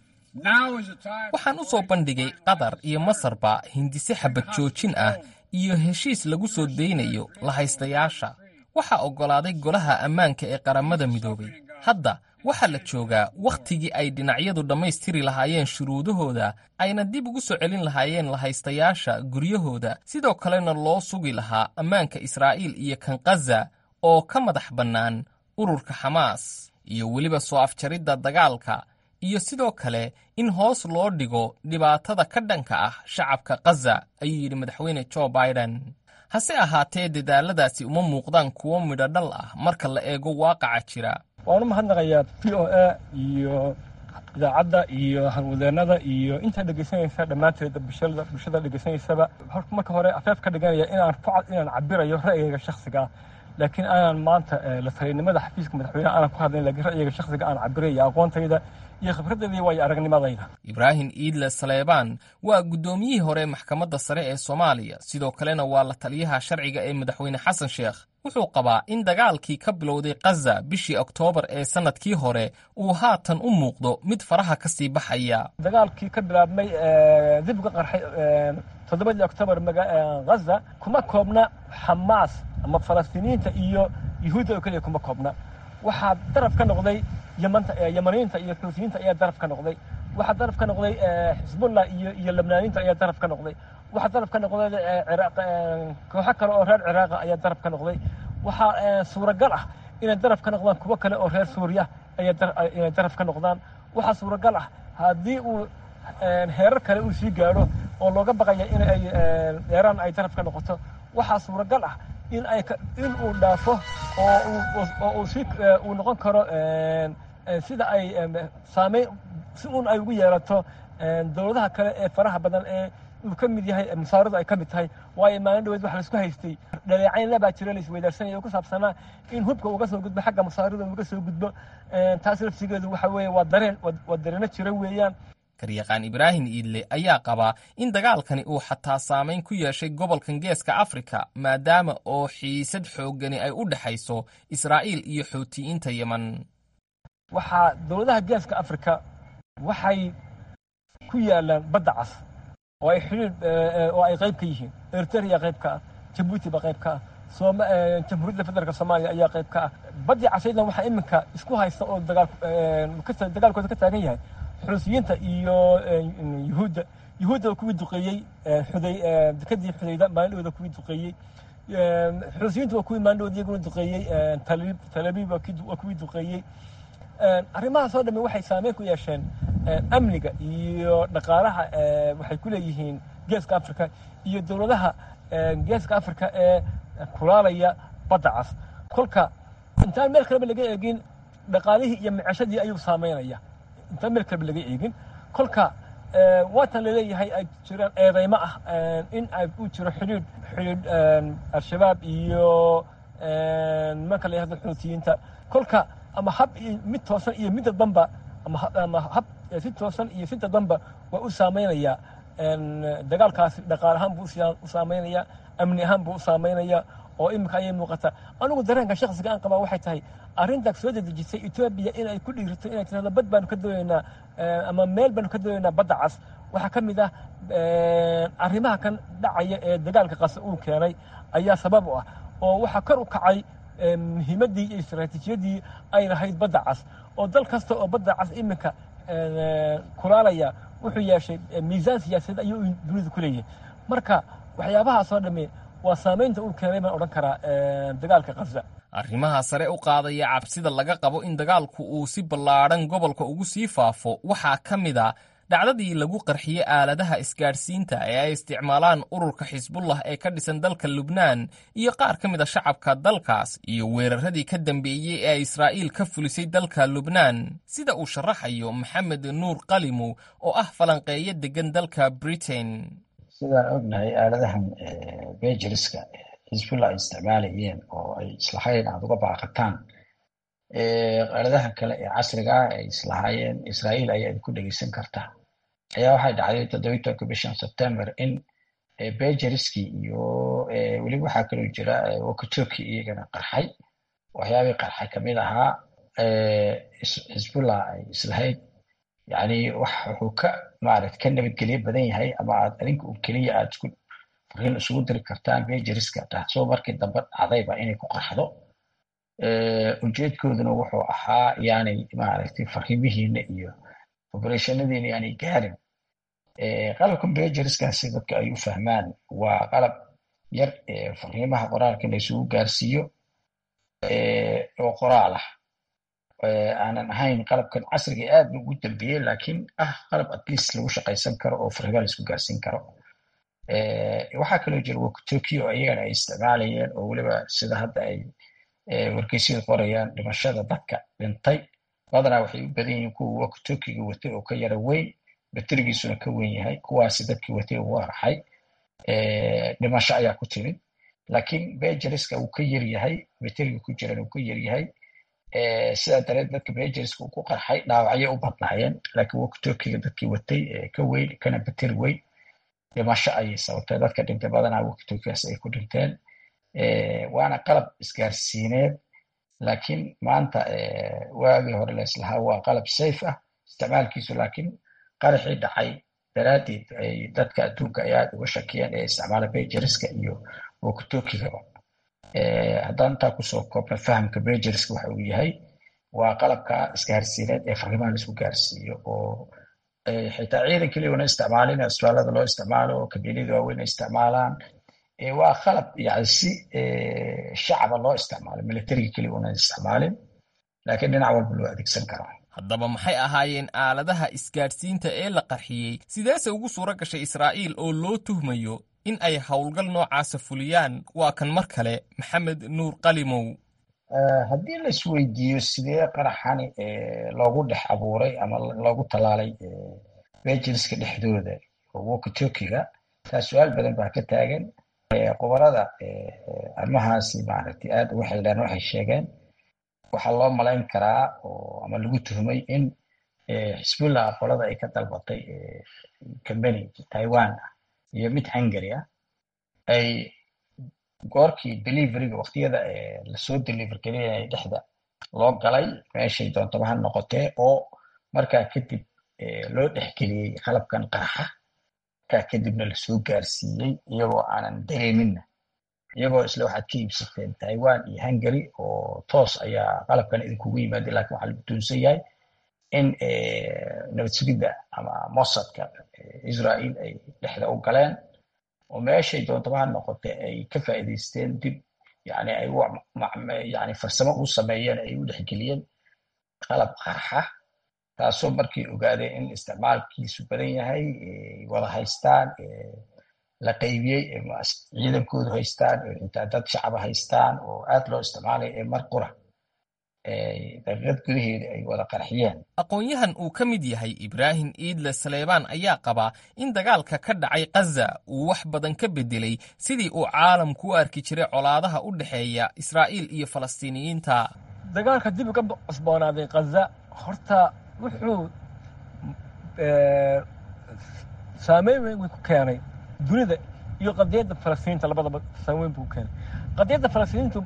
Speaker 7: Now is the time.
Speaker 6: waxaan u soo bandhigay Qatar iyo Masarba hindise xabad joojin ah iyo heshiis lagu soo deynayo la haystayaasha. waxaa oggolaaday golaha ammaanka ee qaramada midoobay. hadda waxaa la joogaa wakhtigii ay dhinacyadu dhammaystiri lahaayeen shuruudahooda, ayna dib ugu soo celin lahaayeen lahaystayaasha guryahooda, sidoo kalena loo sugi lahaa ammaanka Israa'iil iyo kan Gaza oo ka madax bannaan ururka Xamaas, iyo weliba soo afjaridda dagaalka, iyo sidoo kale in hoos loo dhigo dhibaatada ka dhanka ah shacabka Gaza, ayuu yidhi madaxweyne Joe Biden. hase ahaatee dadaalladaasi uma muuqdaan kuwo midho dhal ah marka la eego waaqaca jira.
Speaker 3: waan u mahadnaqayaa VOA iyo idaacadda iyo hanwadeennada iyo inta dhegaysanaysa dhammaanteed bulshada dhegaysanaysaba. marka hore afeef ka dhiganaya inaan cabirayo ra'yiga shakhsiga ah, laakiin aanan maanta la taliynimada xafiiska madaxweynaha aanan ku hadlayn, laakiin ra'yiga shakhsiga aan cabirayo aqoontayda iyo khibraddeedii waayo aragnimadayda.
Speaker 6: Ibraahim Iidle Saleebaan waa guddoomiyihii hore maxkamadda sare ee Soomaaliya, sidoo kalena waa la taliyaha sharciga ee madaxweyne Xasan Sheekh. wuxuu qabaa in dagaalkii ka bilowday Gaza bishii Oktoobar ee sanadkii hore uu haatan u muuqdo mid faraha ka sii baxaya.
Speaker 3: dagaalkii ka bilaabmay dib uga qarxay 7 Oktoobar Gaza kuma koobna Xamaas ama Falastiiniyiinta iyo Yuhuudda oo kaliya kuma koobna. waxaa daraf ka noqday Yamaniyiinta iyo Xuutiyiinta ayaa daraf ka noqday. waxaa daraf ka noqday Xisbullah iyo Lebnaaniyiinta ayaa daraf ka noqday. waxaa daraf ka noqday Ciraaq, kooxo kale oo reer Ciraaq ayaa daraf ka noqday. waxaa suuragal ah inay daraf ka noqdaan kuwo kale oo reer Suuriya inay daraf ka noqdaan. waxaa suuragal ah haddii uu heerar kale uu sii gaadho oo looga baqaya in Iiraan ay daraf ka noqoto, waxaa suuragal ah in uu dhaafo oo uu noqon karo sida ay saameyn si uun ay ugu yeelato dowladaha kale ee faraha badan ee uu ka mid yahay masaaradu ay ka mid tahay. waayo maalin dhaweed waxa la isku haystay dhaleecayn labaa jira la isweydaarsanaya oo ku saabsanaa in hubka uga soo gudbo xagga masaarada uga soo gudbo. taas laftigeedu waxa weeye waa dareeno jira weeyaan.
Speaker 6: garyaqaan Ibraahim Iidle ayaa qabaa in dagaalkani uu xataa saamayn ku yeeshay gobolkan Geeska Afrika, maadaama oo xiisad xooggani ay u dhaxayso Israa'iil iyo Xuutiyiinta Yemen.
Speaker 3: waxaa dowladaha Geeska Afrika waxay ku yaalaan badda cas oo ay qayb ka yihiin. Eritrea qayb ka ah, Djibouti ba qayb ka ah, Jamhuuriyadda Federaalka Soomaaliya ayaa qayb ka ah. baddii casaydna waxaa iminka isku haysta oo dagaalkooda ka taagan yahay Xuutiyiinta iyo Yuhuudda oo kuwii duqeeyey dekadii Xudayda maalindhooda kuwii duqeeyey. Xuutiyiinta waa kuwii maalindhooda iyaguna duqeeyey. Tel Aviv waa kuwii duqeeyey. arrimahaas oo dhammi waxay saameyn ku yeesheen amniga iyo dhaqaalaha waxay ku leeyihiin Geeska Afrika iyo dowladaha Geeska Afrika ee kulaalaya badda cas. kolka intaan meel kaleba laga eegin dhaqaalihii iyo maciishadii ayuu saameynaya. intaan meel kaleba laga eegin kolka waatan laleeyahay ay jiraan eedeymo ah in ay u jiro xidhiidh al-shabaab iyo marka la yidhahdo Xuutiyiinta. kolka ama hab mid toosan iyo mid dadbanba ama hab si toosan iyo si dadbanba waa u saameynaya dagaalkaasi. dhaqaale ahaan buu u saameynaya, amni ahaan buu u saameynaya, oo imika ayay muuqataa. anigu dareenka shakhsiga aan qabaa waxay tahay arrintaas soo dedejisay Ethiopia inay ku dhiirto inay tirahdo bad baanu ka doonaynaa ama meel baanu ka doonaynaa badda cas. waxaa ka mid ah arrimaha kan dhacaya ee dagaalka qasa uu keenay ayaa sabab u ah, oo waxaa kor u kacay muhiimaddii iyo istaraatiijiyadii ay lahayd badda cas, oo dal kasta oo badda cas iminka kulaalaya wuxuu yeeshay miisaan siyaasadeed ayuu dunida ku leeyahay. marka waxyaabahaasoo dhammi waa saamaynta uu keenay baan odhan karaa dagaalka qasa.
Speaker 6: arrimaha sare u qaadaya cabsida laga qabo in dagaalku uu si ballaadhan gobolka ugu sii faafo waxaa ka mid a dhacdadii lagu qarxiyey aaladaha isgaadhsiinta ee ay isticmaalaan ururka xisbullah ee ka dhisan dalka lubnaan iyo qaar ka mid a shacabka dalkaas, iyo weeraradii ka dambeeyey ee Israa'iil ka fulisay dalka Lubnaan, sida uu sharaxayo Maxamed Nuur Qalimow oo ah falanqeeye degan dalka Britain.
Speaker 8: sidaan ognahay aaladahan bejiriska xisbullah ay isticmaalayeen oo ay islahayn aad uga baaqataan aaladaha kale ee casriga ah ay islahaayeen Israa'iil ayaa ku dhageysan kartaa, ayaa waxay dhacday 17 bishan September in bejiriski iyo weli waxaa kaloo jira walkie-talkie iyagana qarxay. waxyaabay qarxay kamid ahaa xisbullah ay islahayd yani wuxuu ka ka nabadgelyo badan yahay ama aad adinka u keliya aad fariin isugu diri kartaan bejiriska, taasoo markii dambe dhacdayba inay ku qarxdo. ujeedkooduna wuxuu ahaa yaanay fariimihiina iyo operationadiina yaanay gaarin. qalabkan bejiriskaasi dadka ay u fahmaan waa qalab yar fariimaha qoraalka la isugu gaarsiiyo oo qoraal ah, aanan ahayn qalabkan casriga aad ugu dambeeyey, laakiin qalab at least lagu shaqaysan karo oo fariimaha la isku gaarsiin karo. waxaa kaloo jira walkie-talkie oo iyagana ay isticmaalayeen oo weliba sida hadda ay wargeysyada qorayaan dhimashada dadka dhintay badanaa waxay u badan yihiin kuwa walkie-talkiega watay oo ka yara weyn, baterigiisuna ka weyn yahay. kuwaasi dadkii watay ugu qarxay, dhimasho ayaa ku timid. laakiin bejiriska uu ka yar yahay, bateriga ku jiran uu ka yar yahay, sidaa dareed dadka bejiriska uu ku qarxay dhaawacyo u badnaayeen. laakiin walkie-talkiega dadkii watay ka weyn kana bateri weyn, dhimasho ayay sababtay. dadka dhintay badanaa walkie-talkigaas ay ku dhinteen. waana qalab isgaarsiineed, laakiin maanta waagii hore laislahaa waa qalab safe ah isticmaalkiisu, laakiin qaraxii dhacay daraaddeed ay dadka adduunka ay aad uga shakiyeen ee isticmaala bejiriska iyo walkie-talkiegaba. haddaan intaa kusoo koobna fahamka bejiriska waxa uu yahay waa qalabka isgaarsiineed ee fariimaha la isku gaarsiiyo oo xitaa ciidan keliya una isticmaalin, asbaalada loo isticmaalo oo kabiilada waaweyn ay isticmaalaan. waa qalab si shacaba loo isticmaalo, militariga keliya una isticmaalin, laakiin dhinac walba loo adeegsan karo.
Speaker 6: haddaba maxay ahaayeen aaladaha isgaadhsiinta ee la qarxiyey? sideese ugu suura gashay Israa'iil oo loo tuhmayo in ay howlgal noocaasa fuliyaan? waa kan mar kale Maxamed Nuur Qalimow.
Speaker 8: haddii la isweydiiyo sidee qaraxani loogu dhex abuuray ama loogu talaalay bejiriska dhexdooda oo walkie-talkiega, taas su-aal badan baa ka taagan. qubarada arrimahaasi aad uga xildheen waxay sheegeen waxaa loo malayn karaa ama lagu tuhmay in xisbullah qolada ay ka dalbatay company Taiwan iyo mid Hungary ay goorkii deliveryga waqtiyada lasoo deliver galinayay dhexda loo galay meeshay doontaba ha noqotee, oo markaa kadib loo dhexgeliyey qalabkan qarxa, markaa kadibna lasoo gaarsiiyey iyagoo aanan dareeminna, iyagoo isla waxaad ka iibsateen Taiwan iyo Hungary oo toos ayaa qalabkan idinkugu yimaada. laakiin waxaa lagu tuunsan yahay in nabad sugidda ama Mossadka Israa'iil ay dhexda u galeen oo meeshay doontaba ha noqotee ay ka faa'iidaysteen dib ay farsamo u sameeyeen, ay u dhexgeliyeen qalab qarxa, taasoo markii ogaadeen in isticmaalkiisu badan yahay, wada haystaan, la qaybiyey, ciidankoodu haystaan, xitaa dad shacaba haystaan oo aad loo isticmaalay ee mar qura daqiiqad gudaheeda ay wada qarxiyeen.
Speaker 6: aqoon-yahan uu ka mid yahay Ibraahim Iidle Saleebaan ayaa qabaa in dagaalka ka dhacay Gaza uu wax badan ka bedelay sidii uu caalamku u arki jiray colaadaha u dhexeeya Israa'iil iyo Falastiiniyiinta.
Speaker 3: dagaalka dib uga cusboonaaday Gaza horta wuxuu saameyn weyn ku keenay dunida iyo qadiyadda Falastiiniinta labadaba saameyn buu keenay. qadiyadda falastiiniintu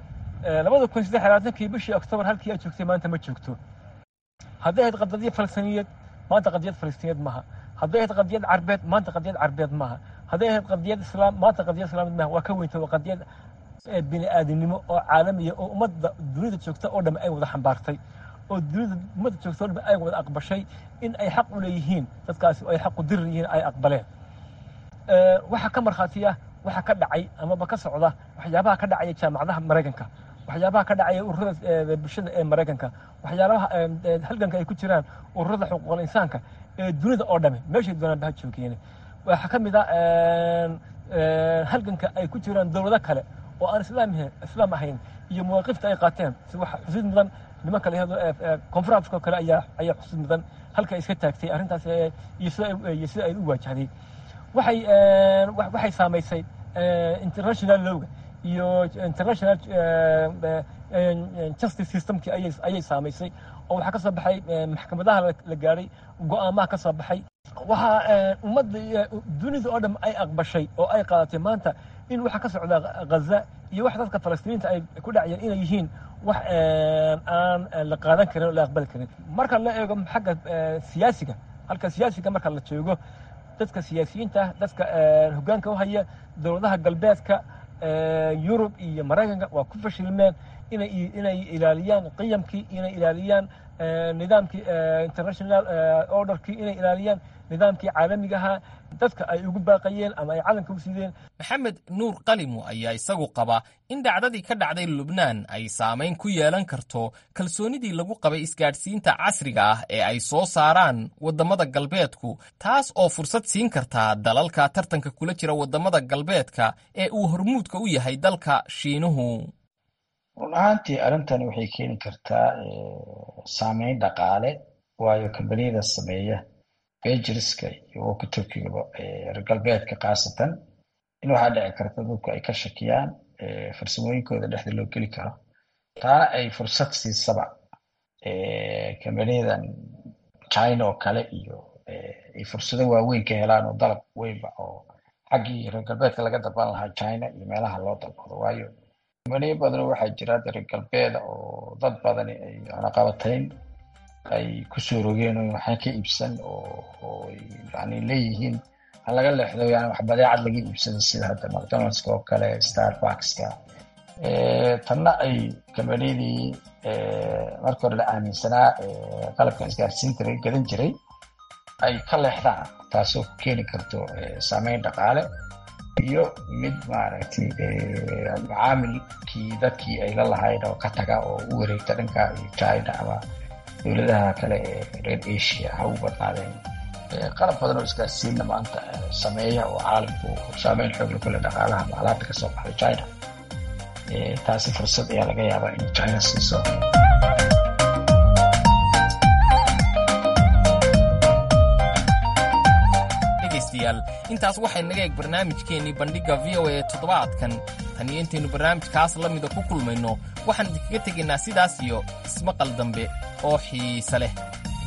Speaker 3: 2023 bishii Oktoobar halkii ay joogtay maanta ma joogto. hadday ahayd qadiyad Falastiiniyeed maanta qadiyad Falastiiniyeed maaha. hadday ahayd qadiyad Carbeed maanta qadiyad Carbeed maaha. hadday ahayd qadiyad Islaam maanta qadiyad Islaamid maaha. waa ka weynta waa qadiyad bini'aadanimo oo caalamiya oo ummadda dunida joogta oo dhan ay wada xambaartay oo dunida ummadda joogta oo dhan ay wada aqbashay in ay xaq u leeyihiin dadkaasi oo ay xaq u dir yihiin ay aqbaleen. waxa ka marxaatiya waxa ka dhacay ama ka socda waxyaabaha ka dhacaya jaamacadaha Mareykanka, waxyaabaha ka dhacaya ururada bulshada ee Mareykanka, waxyaabaha halganka ay ku jiraan ururada xuquuqul insaanka ee dunida oo dhan meesha doonaan baa joogeen. waxa kamid ah halganka ay ku jiraan dawlado kale oo aan islaam ahayn iyo muwaaqifta ay qaateen si wax xusid mudan nimanka la yiraahdo conference-ka kale ayaa xusid mudan halka iska taagtay arrintaas iyo sida ay u waajahday. waxay saameysay international law iyo international justice systemki ayay saameysay oo waxa ka soo baxay maxkamadaha la gaaray go'aamaha ka soo baxay. waxa ummadda dunida oo dhan ay aqbashay oo ay qaadatay maanta in waxa ka socda Gaza iyo wax dadka Falastiiniinta ay ku dhacayeen inay yihiin wax aan la qaadan karin oo la aqbali karin. marka la eego xagga siyaasiga halka siyaasiga marka la joogo dadka siyaasiyiinta dadka hoggaanka u haya dawladaha galbeedka Yurub iyo Mareykanka waa ku fashilmeen inay ilaaliyaan qiyamkii inay ilaaliyaan nidaamkii international orderkii inay ilaaliyaan nidaamkii caalamiga ahaa dadka ay ugu baaqayeen ama ay calanka u siideen.
Speaker 6: maxamed nuur qalimo ayaa isagu qaba in dhacdadii ka dhacday Lubnaan ay saameyn ku yeelan karto kalsoonidii lagu qabay isgaadhsiinta casriga ah ee ay soo saaraan waddamada galbeedku, taas oo fursad siin karta dalalka tartanka kula jira waddamada galbeedka ee uu hormuudka u yahay dalka Shiinuhu.
Speaker 8: run ahaantii arrintani waxay keeni kartaa saameyn dhaqaale, waayo kambaniyada sameeya bejiriska iyo walkie-talkieba reer galbeedka khaasatan in waxaa dhici karta dadku ay ka shakiyaan farsamooyinkooda dhexda loo geli karo, taana ay fursad siisaba kambaniyadan China oo kale iyo ay fursado waaweyn ka helaan oo dalab weynba oo xaggii reer galbeedka laga dalban lahaa China iyo meelaha loo dalbado. waayo kambaniyo badan waxaa jira reer galbeeda oo dad badani ay cunaqabatayn ay ku soo rogeen oo waxaan ka iibsan oo yani leeyihiin hal laga leexdo yani wax badeecad laga iibsan sida hadda McDonald's oo kale, Starbucks-ka. tanna ay kambaniyadii marka hore la aaminsanaa qalabkan isgaarsiinta laga gadan jiray ay ka leexdaan, taasoo ku keeni karto saameyn dhaqaale iyo mid maaragtay macaamilkii dadkii ay la lahayd oo ka taga oo u wareegta dhanka China ama dowladaha kale ee reer Asia ha u badnaadeen. qalab badan oo isgaarsiinna maanta sameeya oo caalamku saameyn xoog leh ku leh dhaqaalaha alaabta ka soo baxday China. taasi fursad ayaa laga yaabaa in China siiso.
Speaker 6: intaas waxay naga eeg barnaamijkeennii bandhigga VOA toddobaadkan. tan iyo intaynu barnaamijkaas la mida ku kulmayno waxaan idinkaga tegaynaa sidaas iyo ismaqal dambe oo xiise leh.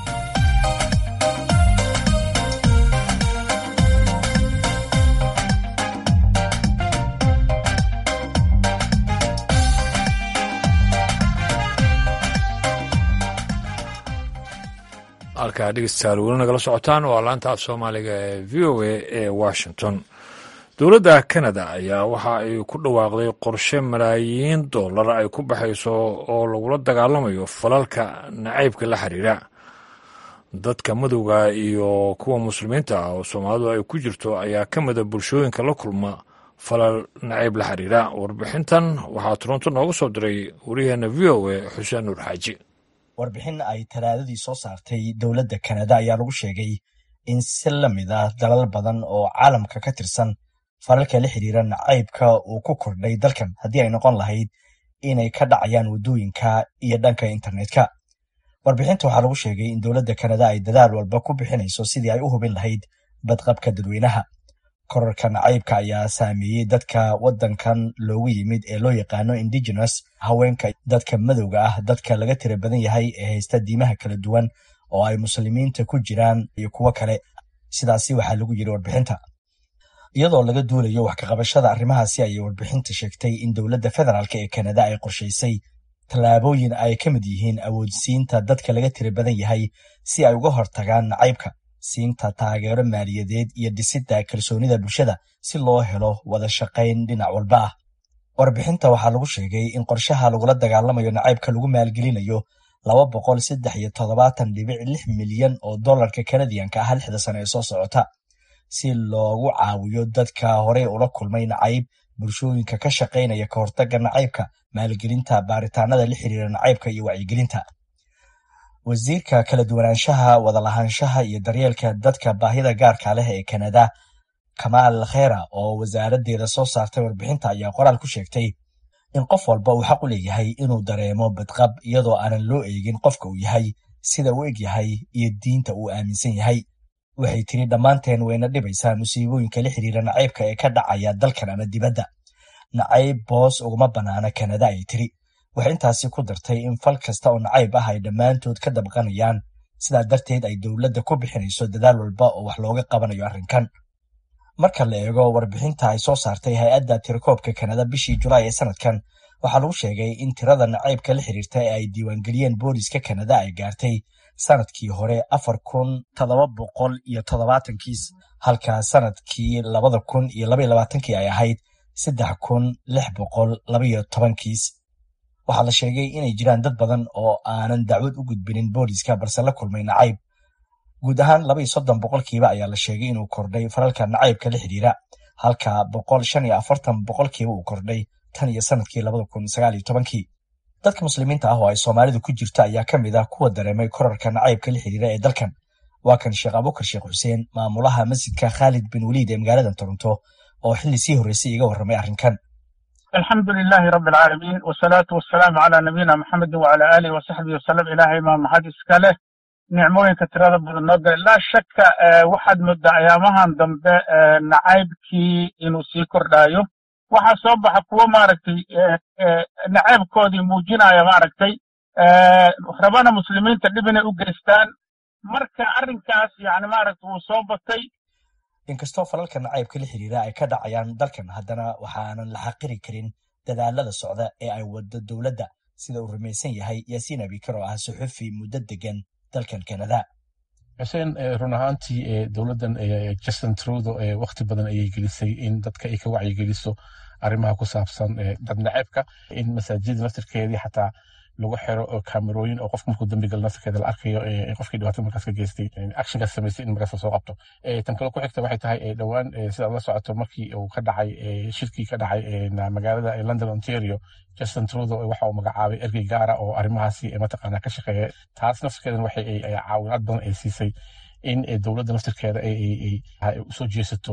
Speaker 1: halkaa dhegeystayaal weli nagala socotaan waa laanta af soomaaliga ee v o a ee Washington. dowladda Canada ayaa waxa ay ku dhawaaqday qorshe malaayiin dollar ay ku baxayso oo lagula dagaalamayo falalka nacaybka la xiriira dadka madowga iyo kuwa muslimiinta ah oo Soomaalidu ay ku jirto ayaa ka mid ah bulshooyinka la kulma falal nacayb la xiriira. warbixintan waxaa Toronto nooga soo diray wariyaheena v o a Xuseen Nuur Xaaji.
Speaker 9: warbixin ay talaadadii soo saartay dowladda Canada ayaa lagu sheegay in si la mid ah dalal badan oo caalamka ka tirsan falalka la xiriira nacaybka uu ku kordhay dalkan haddii ay noqon lahayd inay ka dhacayaan waddooyinka iyo dhanka internetka. warbixinta waxaa lagu sheegay in dowladda Canada ay dadaal walba ku bixinayso sidii ay u hubin lahayd badqabka dadweynaha. korarka nacaybka ayaa saameeyey dadka waddankan loogu yimid ee loo yaqaano indigenous, haweenka, dadka madowga ah, dadka laga tira badan yahay ee haysta diimaha kala duwan oo ay muslimiinta ku jiraan iyo kuwo kale. sidaasi waxaa lagu yiri warbixinta. iyadoo laga duulayo wax kaqabashada arrimahaasi ayay warbixinta sheegtay in dowladda federaalk ee kanada ay qorshaysay tallaabooyin ay ka mid yihiin awoodsiinta dadka laga tira badan yahay si ay uga hortagaan nacaybka, siinta taageero maaliyadeed iyo dhisidda kalsoonida bulshada si loo helo wada shaqayn dhinac walba ah. warbixinta waxaa lagu sheegay in qorshaha lagula dagaalamayo nacaybka lagu maalgelinayo $273.6 milyan oo dollarka kanadiyanka ah 6 sano ee soo socota si loogu caawiyo dadka horey ula kulmay nacayb, bulshooyinka ka shaqaynaya ka hortagga nacaybka, maalgelinta baaritaanada la xiriira nacaybka iyo wacyigelinta. wasiirka kala duwanaanshaha, wadalahaanshaha iyo daryeelka dadka baahida gaarka leh ee kanada, Kamal Khera, oo wasaaraddeeda soo saartay warbixinta, ayaa qoraal ku sheegtay in qof walba uu xaq u leeyahay inuu dareemo badqab iyadoo aanan loo eegin qofka uu yahay, sida uu eg yahay iyo diinta uu aaminsan yahay. waxay tiri dhammaanteen wayna dhibaysaa musiibooyinka la xiriira nacaybka ee ka dhacaya dalkan ama dibadda. nacayb boos uguma bannaana kanada, ayay tiri. waxay intaasi ku dartay in fal kasta oo nacayb ah ay dhammaantood ka dabqanayaan, sidaa darteed ay dowladda ku bixinayso dadaal walba oo wax looga qabanayo arrinkan. marka la eego warbixinta ay soo saartay hay-adda tirakoobka kanada bishii Julaay ee sanadkan, waxaa lagu sheegay in tirada nacaybka la xiriirta ee ay diiwaangeliyeen booliska kanada ay gaartay sanadkii hore 4,770 kiis, halka sanadkii 2022 ay ahayd 3,612 kiis. waxaa la sheegay inay jiraan dad badan oo aanan dacwad u gudbinin booliska balse la kulmay nacayb. guud ahaan 32% ayaa la sheegay inuu kordhay falalka nacaybka la xiriira, halka 145% uu kordhay tan iyo sanadkii 2019. dadka muslimiinta ah oo ay Soomaalidu ku jirto ayaa ka mid ah kuwa dareemay korarka nacaybka la xiriira ee dalkan. waa kan Sheekh Abubakar Sheekh Xuseen, maamulaha masjidka Khalid bin Waliid ee magaalada Toronto, oo xilli sii horreysay iga warramay arrinkan.
Speaker 10: alxamdulilaahi rabbi alcaalamiin wasalaatu wasalaamu calaa nabiyina maxamedin wacalaa aalihi wasaxbihi wasalam. ilaahay maa mahad iska leh, nicmooyinka tirada badan noo galay. laa shakka waxaad moodaa ayaamahan dambe nacaybkii inuu sii kordhaayo. waxaa soo baxa kuwo maaragtay nacaybkoodii muujinaya maaragtay rabana muslimiinta dhib inay u geystaan. marka arrinkaas yani maaragtay wuu soo batay.
Speaker 9: inkastoo falalka nacaybka la xiriira ay ka dhacayaan dalkan, haddana waxaanan la xaqiri karin dadaalada socda ee ay wado dowladda, sida uu rumaysan yahay Yaasiin Abikar oo ah suxufi muddo degan dalkan Kanada.
Speaker 11: xuseen, run ahaantii dowladdan Justin Trudeau waqti badan ayay gelisay in dadka ay ka wacyigeliso arrimaha ku saabsan dad nacaybka, in masaajida naftirkeedii xataa lagu xiro kaamerooyin oo qofka markuu dambi galo naftirkeeda la arkayo qofkii dhibaatada markaas ka geystay actionkaas samaysay in markaas soo qabto. tan kale ku xigta waxay tahay dhowaan sidaad la socoto markii uu ka dhacay shirkii ka dhacay magaalada London, Ontario, Justin Trudeau waxa uu magacaabay ergey gaara oo arrimahaasi mataqaanaa ka shaqeeya. taas naftirkeedan waxay caawinaad badan ay siisay in dowladda naftirkeeda ay usoo jeesato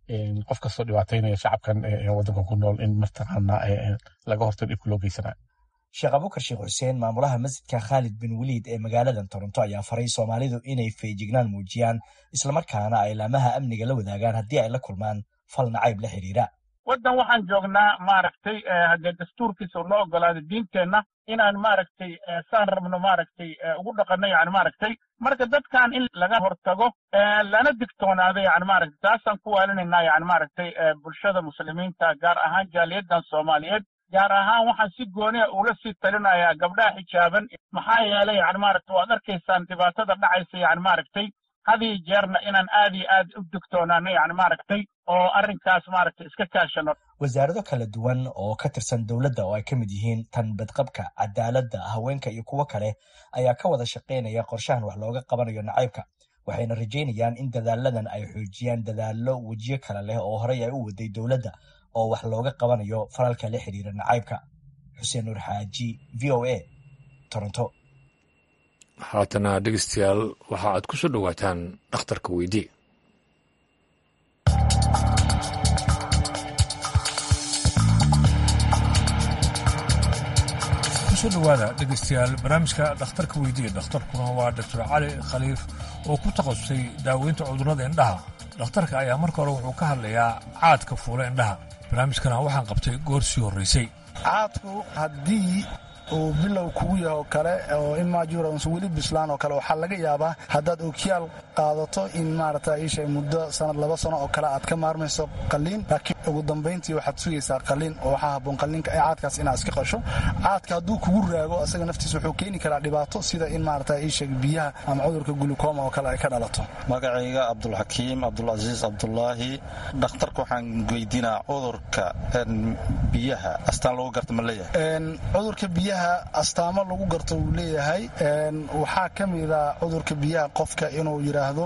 Speaker 11: qof kastoo dhibaataynaya shacabkan waddankan ku nool in mataqaanaa laga hortago dhibka loo geysanayo.
Speaker 9: Sheekh Abubakar Sheekh Xuseen, maamulaha masjidka Khalid bin Waliid ee magaalada Toronto, ayaa faray Soomaalidu inay feejignaan muujiyaan, islamarkaana ay laamaha amniga la wadaagaan haddii ay la kulmaan fal nacayb la xiriira.
Speaker 10: waddan waxaan joognaa maaragtay haddee dastuurkiisa noo ogolaaday diinteenna inaan maaragtay saan rabno maaragtay ugu dhaqanno yani maaragtay. marka dadkan in laga hortago lana digtoonaado yani maaragtay taasaan ku waalinaynaa yani maaragtay bulshada muslimiinta, gaar ahaan jaaliyaddan Soomaaliyeed. gaar ahaan waxaan si gooniya ula sii talinayaa gabdhaha xijaaban, maxaa yeelay yani maaragtay waad arkaysaan dhibaatada dhacaysa yani maaragtay. hadii jeerna inaan aad iyo aad u digtoonaano yani maaragtay oo arrinkaas maaragtay iska kaashano.
Speaker 9: wasaarado kala duwan oo ka tirsan dowladda oo ay ka mid yihiin tan badqabka, cadaaladda, haweenka iyo kuwo kale ayaa ka wada shaqaynaya qorshahan wax looga qabanayo nacaybka. waxayna rajaynayaan in dadaaladan ay xoojiyaan dadaallo wejiyo kale leh oo horey ay u waday dowladda oo wax looga qabanayo falalka la xiriira nacaybka. Xuseen Nuur Xaaji, VOA, Toronto.
Speaker 1: haatana dhegeystayaal waxa aad ku soo dhowaataan dhakhtarka weydii. kusoo dhowaada dhegeystayaal barnaamijka dhakhtarka weydii. dhakhtarkuna waa Dr. Cali Khaliif oo ku takhasusay daaweynta cudurrada indhaha. dhakhtarka ayaa marka hore wuxuu ka hadlayaa caadka fuula indhaha. barnaamijkana waxaan qabtay goor sii horreysay.
Speaker 12: caadku haddii uu bilow kugu yahay oo kale oo immature oo weli bislaan oo kale waxaa laga yaabaa haddaad ookiyaal qaadato in maaragta isha muddo sanad 2 sano oo kale aad ka maarmayso qalliin laakiin ugu dambeyntii waxaad sugaysaa qalliin oo waxaa habboon qalliinka ee caadkaas inaad iska qasho caadka hadduu kugu raago asaga naftiisa wuxuu keeni karaa dhibaato sida in maaragta isha biyaha ama cudurka glucoma oo kale ay ka dhalato
Speaker 13: magacayga Cabdulxakiim Cabdulaziz Cabdullaahi dhakhtarku waxaan weydiinaa cudurka biyaha astaan lagu garto ma leeyahay
Speaker 12: cudurka biyaha astaamo lagu garto uu leeyahay waxaa ka mid ah cudurka biyaha qofka inuu yiraahdo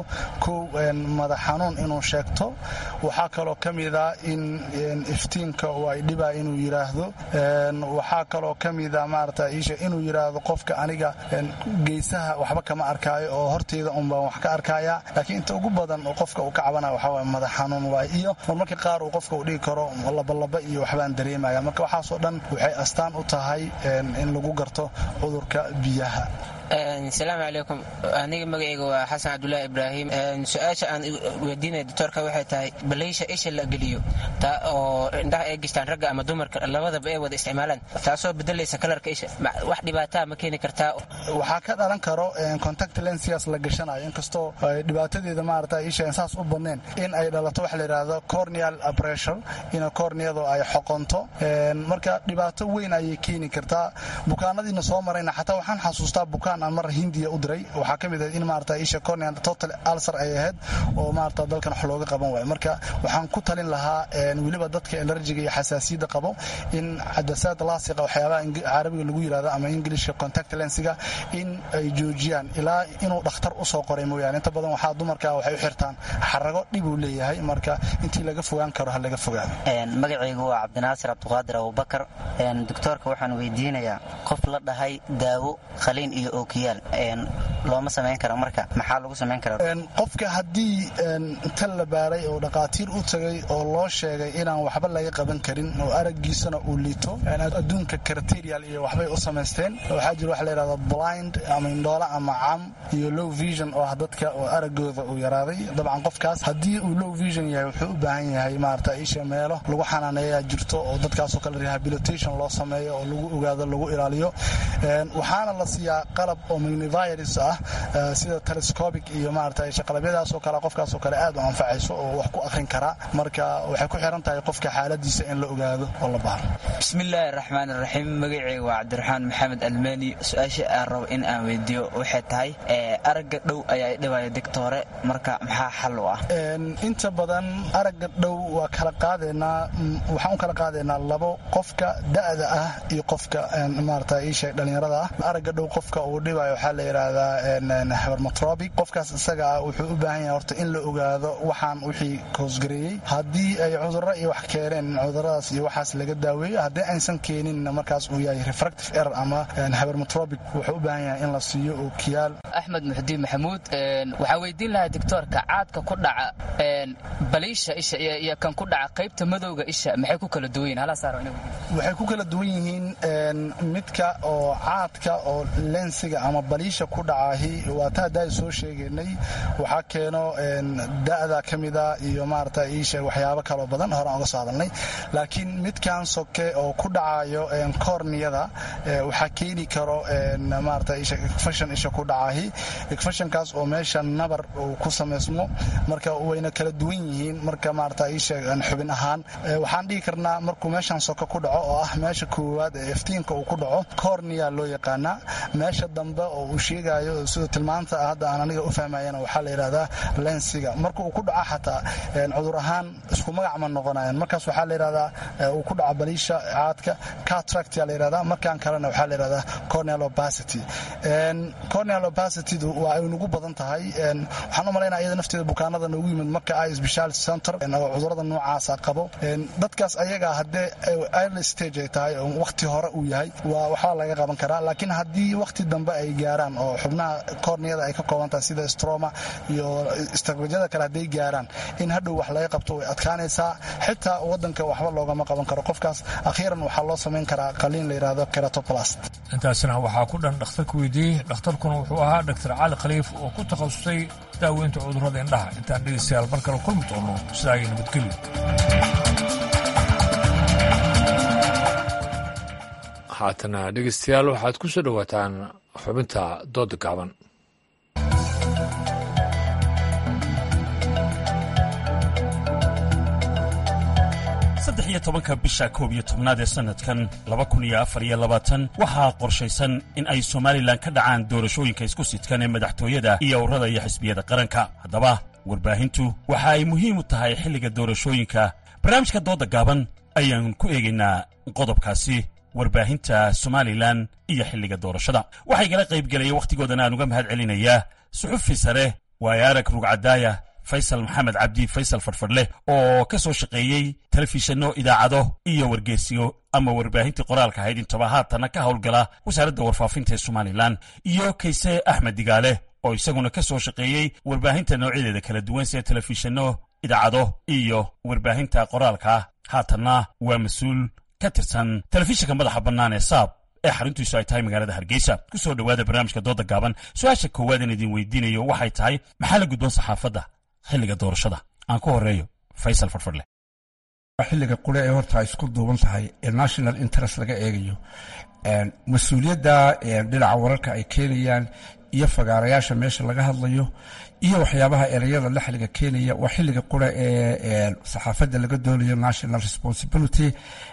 Speaker 12: madax xanuun inuu sheegto waxaa kaloo ka mid ah in iftiinka oo ay dhibaa inuu yiraahdo waxaa kaloo ka mid ah maaragta isha inuu yiraahdo qofka aniga geesaha waxba kama arkaayo oo horteeda un baan wax ka arkaya laakiin inta ugu badan oo qofka uu ka cabanayo waxa waa madax xanuun waay iyo marmarka qaar uu qofka u dhigi karo laba iyo waxbaan dareemaya marka waxaasoo dhan waxay astaan u tahay in lagu garto cudurka biyaha
Speaker 14: asalaamu calaykum aniga magacayga waa xasan cabdulaahi ibraahim su-aasha aan weydiinaya doctorka waxay tahay balaysha isha la geliyo taa oo indhaha ay gishtaan ragga ama dumarka labadaba ay wada isticmaalaan taasoo bedelaysa kalarka isha wax dhibaataa ma keeni kartaa
Speaker 12: waxaa ka dhalan karo contact lenses la gashanayo inkastoo dhibaatadeeda maaragta isha saas u badneen in ay dhalato wax la yiraahdo corneal abrasion in corneadu ay xoqonto marka dhibaato weyn ayay keeni kartaa bukaanadiina soo marayna xataa waxaan xasuustaa bukaan mar Hindiya u diray waxaa ka mid ah in maarta isha corneal total ulcer ay ahayd oo maarta dalkan wax looga qaban waayo marka waxaan ku talin lahaa waliba dadka allergiga iyo xasaasiyada qabo in cadasaad laasiqa waxyaabaha carabiga lagu yiraahdo ama Englishka contact lensiga in ay joojiyaan ilaa inuu dhakhtar u soo qoray mooyaan inta badan waxaa dumarka waxay u xirtaan xarago dhib uu leeyahay marka intii laga fogaan karo laga fogaado
Speaker 15: magacaygu waa Cabdinaasir Abduqaadir Abubakar doctorka waxaan weydiinayaa qof la dhahay daawo qaliin iyo looma samayn karo marka maxaa lagu samayn karaa
Speaker 12: qofka haddii inta la baaray oo dhaqaatiir u tagay oo loo sheegay inaan waxba laga qaban karin oo araggiisana uu liito adduunka criteria iyo waxbay u samaysteen waxaa jira wax la yiraahdo blind ama indhoola ama cam iyo low vision oo dadka oo araggooda uu yaraaday dabcan qofkaas haddii uu low vision yahay wuxuu u baahan yahay maarta isha meelo lagu xanaaneeyo jirto oo dadkaas oo kale rehabilitation loo sameeyo oo lagu ogaado lagu ilaaliyo waxaana la siiyaa qalab oo magnivirus ah sida telescopic iyo maarta isha qalabyadaas oo kale qofkaas oo kale aad u anfacayso oo wax ku akhrin kara marka waxay ku xiran tahay qofka xaaladiisa in la ogaado oo la baaro
Speaker 15: bismillaahir rahmaanir rahiim magacayga waa Cabdiraxmaan Maxamed Almani su'aasha aan rabo in aan weydiiyo waxay tahay aragga dhow ayaa dhibaya doctore marka maxaa xal u ah
Speaker 12: inta badan aragga dhow waa kala qaadeynaa waxaan kala qaadeynaa labo qofka da'da ah iyo qofka maarta isha dhalinyarada ah aragga dhow qofka uu dhibayo waxa la yiraahdaa habermatropic qofkaas isaga wuxuu u baahan yahay horta in la ogaado waxaan wixii koosgareeyay hadii ay cudurro iyo wax keeneen cuduradaas iyo waxaas laga daaweeyo hadii aysan keenin markaas uu yahay refractive error ama habermatropic wuxuu u baahan yahay in la siiyo ookiyaal
Speaker 16: Axmed Muxdiin Maxamuud waxa weydiin lahaa doctorka caadka ku dhaca balaysha isha iyo kan ku dhaca qaybta madowga isha maxay ku kala duwan yihiin hala saaro
Speaker 12: waxay ku kala duwan yihiin midka oo caadka oo lensiga ama baliisha ku dhacahi waa taa daay soo sheegaynay waxa keeno da'da kamida iyo maarta isha waxyaabo kale badan hore aan uga soo hadalnay laakiin midkan soke oo ku dhacayo corneada waxa keeni karo maarta isha infection isha ku dhacahi infectionkaas oo meesha nabar uu ku sameysmo marka wayna kala duwan yihiin marka maarta isha xubin ahaan waxaan dhigi karnaa markuu meeshan soke ku dhaco oo ah meesha koowaad ee iftiinka uu ku dhaco cornea loo yaqaana meesha dambe oo uu sheegayo sida tilmaanta hadda aan aniga u fahmayana waxa la yiraahdaa lensiga marka uu ku dhaco xataa cudur ahaan isku magac ma noqonayaan markaas waxa la yiraahdaa uu ku dhaco baliisha caadka cataract la yiraahdaa markaan kalena waxa la yiraahdaa corneal opacity corneal opacity waa ay ugu badan tahay waxaan u maleynayaa iyada nafteeda bukaanada ugu yimid marka ay special center oo cudurada noocaas qabo dadkaas ayaga hadee early stage ay tahay oo waqti hore uu yahay waa waxa laga qaban karaa laakiin hadii waqti dambe ay gaaraan oo xubnaha corneada ay ka koobantahay sida stroma iyo istiqbaajada kale haday gaaraan in hadhow wax laga qabto way adkaanaysaa xitaa wadanka waxba loogama qaban karo qofkaas akhiiran waxa loo sameyn karaa qaliin la yiraahdo keratoplast
Speaker 1: intaasna waxaa ku dhan dhakhtarku weydiiyey dhakhtarkuna wuxuu ahaa Dr. Cali Khaliif oo ku takhasusay daaweynta cudurrada indhaha intaan dhegeystayaal mar kale kulmi doono sidaa iyo nabadgelyo haatana dhegeystayaal waxaad ku soo dhowaataan xubinta dooda gaaban.
Speaker 17: saddex iyo tobanka bisha 11 ee sanadkan 2024 waxaa qorshaysan in ay Somaliland ka dhacaan doorashooyinka isku sidkan ee madaxtooyada iyo ururada iyo xisbiyada qaranka. haddaba warbaahintu waxa ay muhiim u tahay xilliga doorashooyinka. barnaamijka dooda gaaban ayaan ku eegaynaa qodobkaasi warbaahinta Somaliland iyo xilliga doorashada. waxay kala qayb galayeen waqtigoodana aan uga mahad celinayaa suxufi sare waayaarag rugcadaaya Faysal Maxamed Cabdi Faysal Farfarle oo ka soo shaqeeyay telefishinno idaacado iyo wargeysiyo ama warbaahinta qoraalka ahayd intaba haatana ka howlgala wasaaradda warfaafinta ee Somaliland iyo Kayse Axmed Digaale oo isaguna ka soo shaqeeyay warbaahinta noocyadeeda kala duwan sida telefishinno idaacado iyo warbaahinta qoraalka. haatana waa mas'uul ka tirsan telefishinka madaxa bannaan ee Saab ee xaruntiisu ay tahay magaalada Hargeysa. ku soo dhawaada barnaamijka dooda gaaban. su'aasha koowaad ee idin weydiinayo waxay tahay maxaa la gudboon saxaafadda xilliga doorashada? aan ku horeeyo Faysal Farfarle.
Speaker 18: xilliga qule ee horta isku duuban tahay ee national interest laga eegayo mas-uuliyadda dhinaca wararka ay keenayaan iyo fagaarayaasha meesha laga hadlayo iyo waxyaabaha ereyada la xilliga keenaya waa xilliga qule ee saxaafadda laga doonayo national responsibility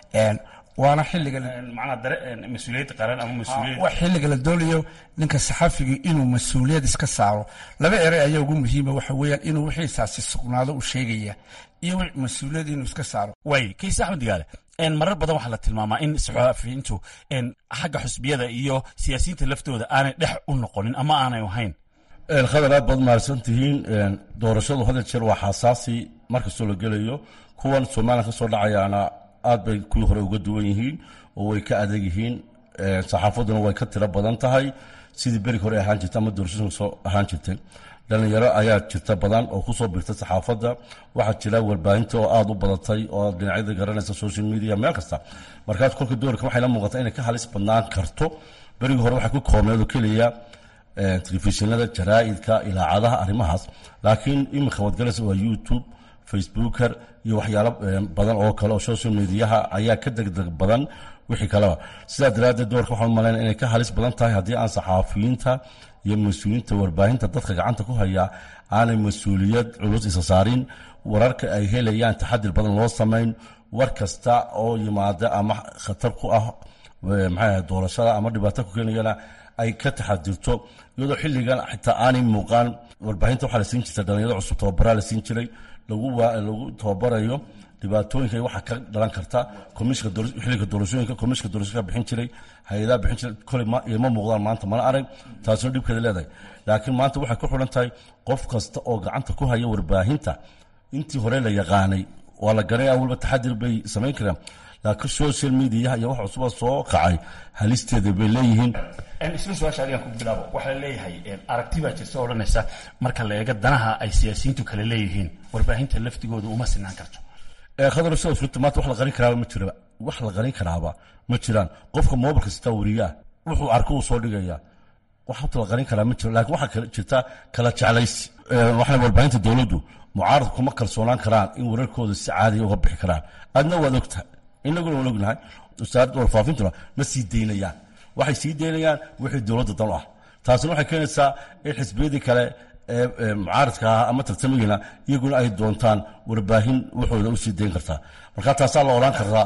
Speaker 18: waana xilliga
Speaker 17: mas'uuliyad qaran ama mas'uuliyad
Speaker 18: waa xilliga la doonayo ninka saxafiga inuu mas'uuliyad iska saaro. laba erey ayaa ugu muhiima waxa weeyaan inuu wixiisaasi sugnaado u sheegaya iyo mas'uuliyad inuu iska saaro.
Speaker 17: way Kayse Axmed Digaale marar badan waxaa la tilmaamaa in saxafiyiintu xagga xusbiyada iyo siyaasiyiinta laftooda aanay dhex u noqonin ama aanay ahayn.
Speaker 19: khadar aad baad mahadsan tihiin. doorashadu hadda jeer waa xasaasi markastoo la gelayo. kuwan Soomaaliya ka soo dhacayaana aad bay kuwii hore uga duwan yihiin oo way ka adag yihiin. saxaafadduna way ka tiro badan tahay sidii beri hore ahaan jirta ama doorashooyinka soo ahaan jirtay. dhalinyaro ayaa jirta badan oo ku soo biirtay saxaafadda. waxaa jira warbaahinta oo aad u badatay oo dhinacyada garanaysa social media meel kasta. markaas kolka doorka waxay la muuqataa inay ka halis badnaan karto. berigii hore waxay ku koobneed oo keliya telefishinada, jaraa'idka, ilaacadaha, arrimahaas. laakiin iminka wadgalaysa waa YouTube, Facebooker iyo waxyaalo badan oo kale oo social mediaha ayaa ka degdeg badan wixii kaleba. sidaa daraaddeed doorka waxaan u malaynaya inay ka halis badan tahay haddii aan saxaafiyiinta iyo mas-uuliyiinta warbaahinta dadka gacanta ku haya aanay mas-uuliyad culus isa saarin. wararka ay helayaan taxadir badan loo samayn. war kasta oo yimaada ama khatar ku ah doorashada ama dhibaato ku keenayana ay ka taxadirto. iyadoo xilligan xitaa aanay muuqaan warbaahinta waxaa la siin jirta dhalinyaro cusub tababaraa la siin jiray lagu tababarayo dhibaatooyinka waxa ka dhalan karta. xilliga doorashooyinka komishinka doorashooyinka bixin jiray, hay-adaha bixin jiray koley ma muuqdaan maanta mana arag. taasina dhibkeeda leedahay. laakiin maanta waxay ku xidhan tahay qof kasta oo gacanta ku haya warbaahinta. intii hore la yaqaanay waa la garanaya walba taxadir bay samayn karaan. laakiin social media iyo wax cusub soo kacay halisteeda bay leeyihiin.
Speaker 17: isla su'aasha adiga ku bilaabo waxa la leeyahay aragti baa jirta oo dhanaysa marka la eego danaha ay siyaasiyiintu kale leeyihiin warbaahinta laftigooda uma sinaan karto.
Speaker 19: khadar soo furta maanta wax la qarin karaaba ma jiro. wax la qarin karaaba ma jiraan. qofka mobilka sita wariyaa wuxuu arko uu soo dhigaya. wax la qarin karaa ma jiro. laakiin waxa jirta kala jeclaysi. waxna warbaahinta dawladdu mucaarad kuma kalsoonaan karaan in wararkooda si caadi uga bixi karaan. adna waad ogtahay inaguna waan ognahay. wasaaradda warfaafintuna ma sii daynayaan. waxay sii daynayaan wixii dowladda dan u ah. taasina waxay keenaysaa in xisbiyadii kale ee mucaaradka ah ama tartamigiina iyaguna ay doontaan warbaahin waxooda u sii dayn kartaa. marka taasaa la odhan kartaa.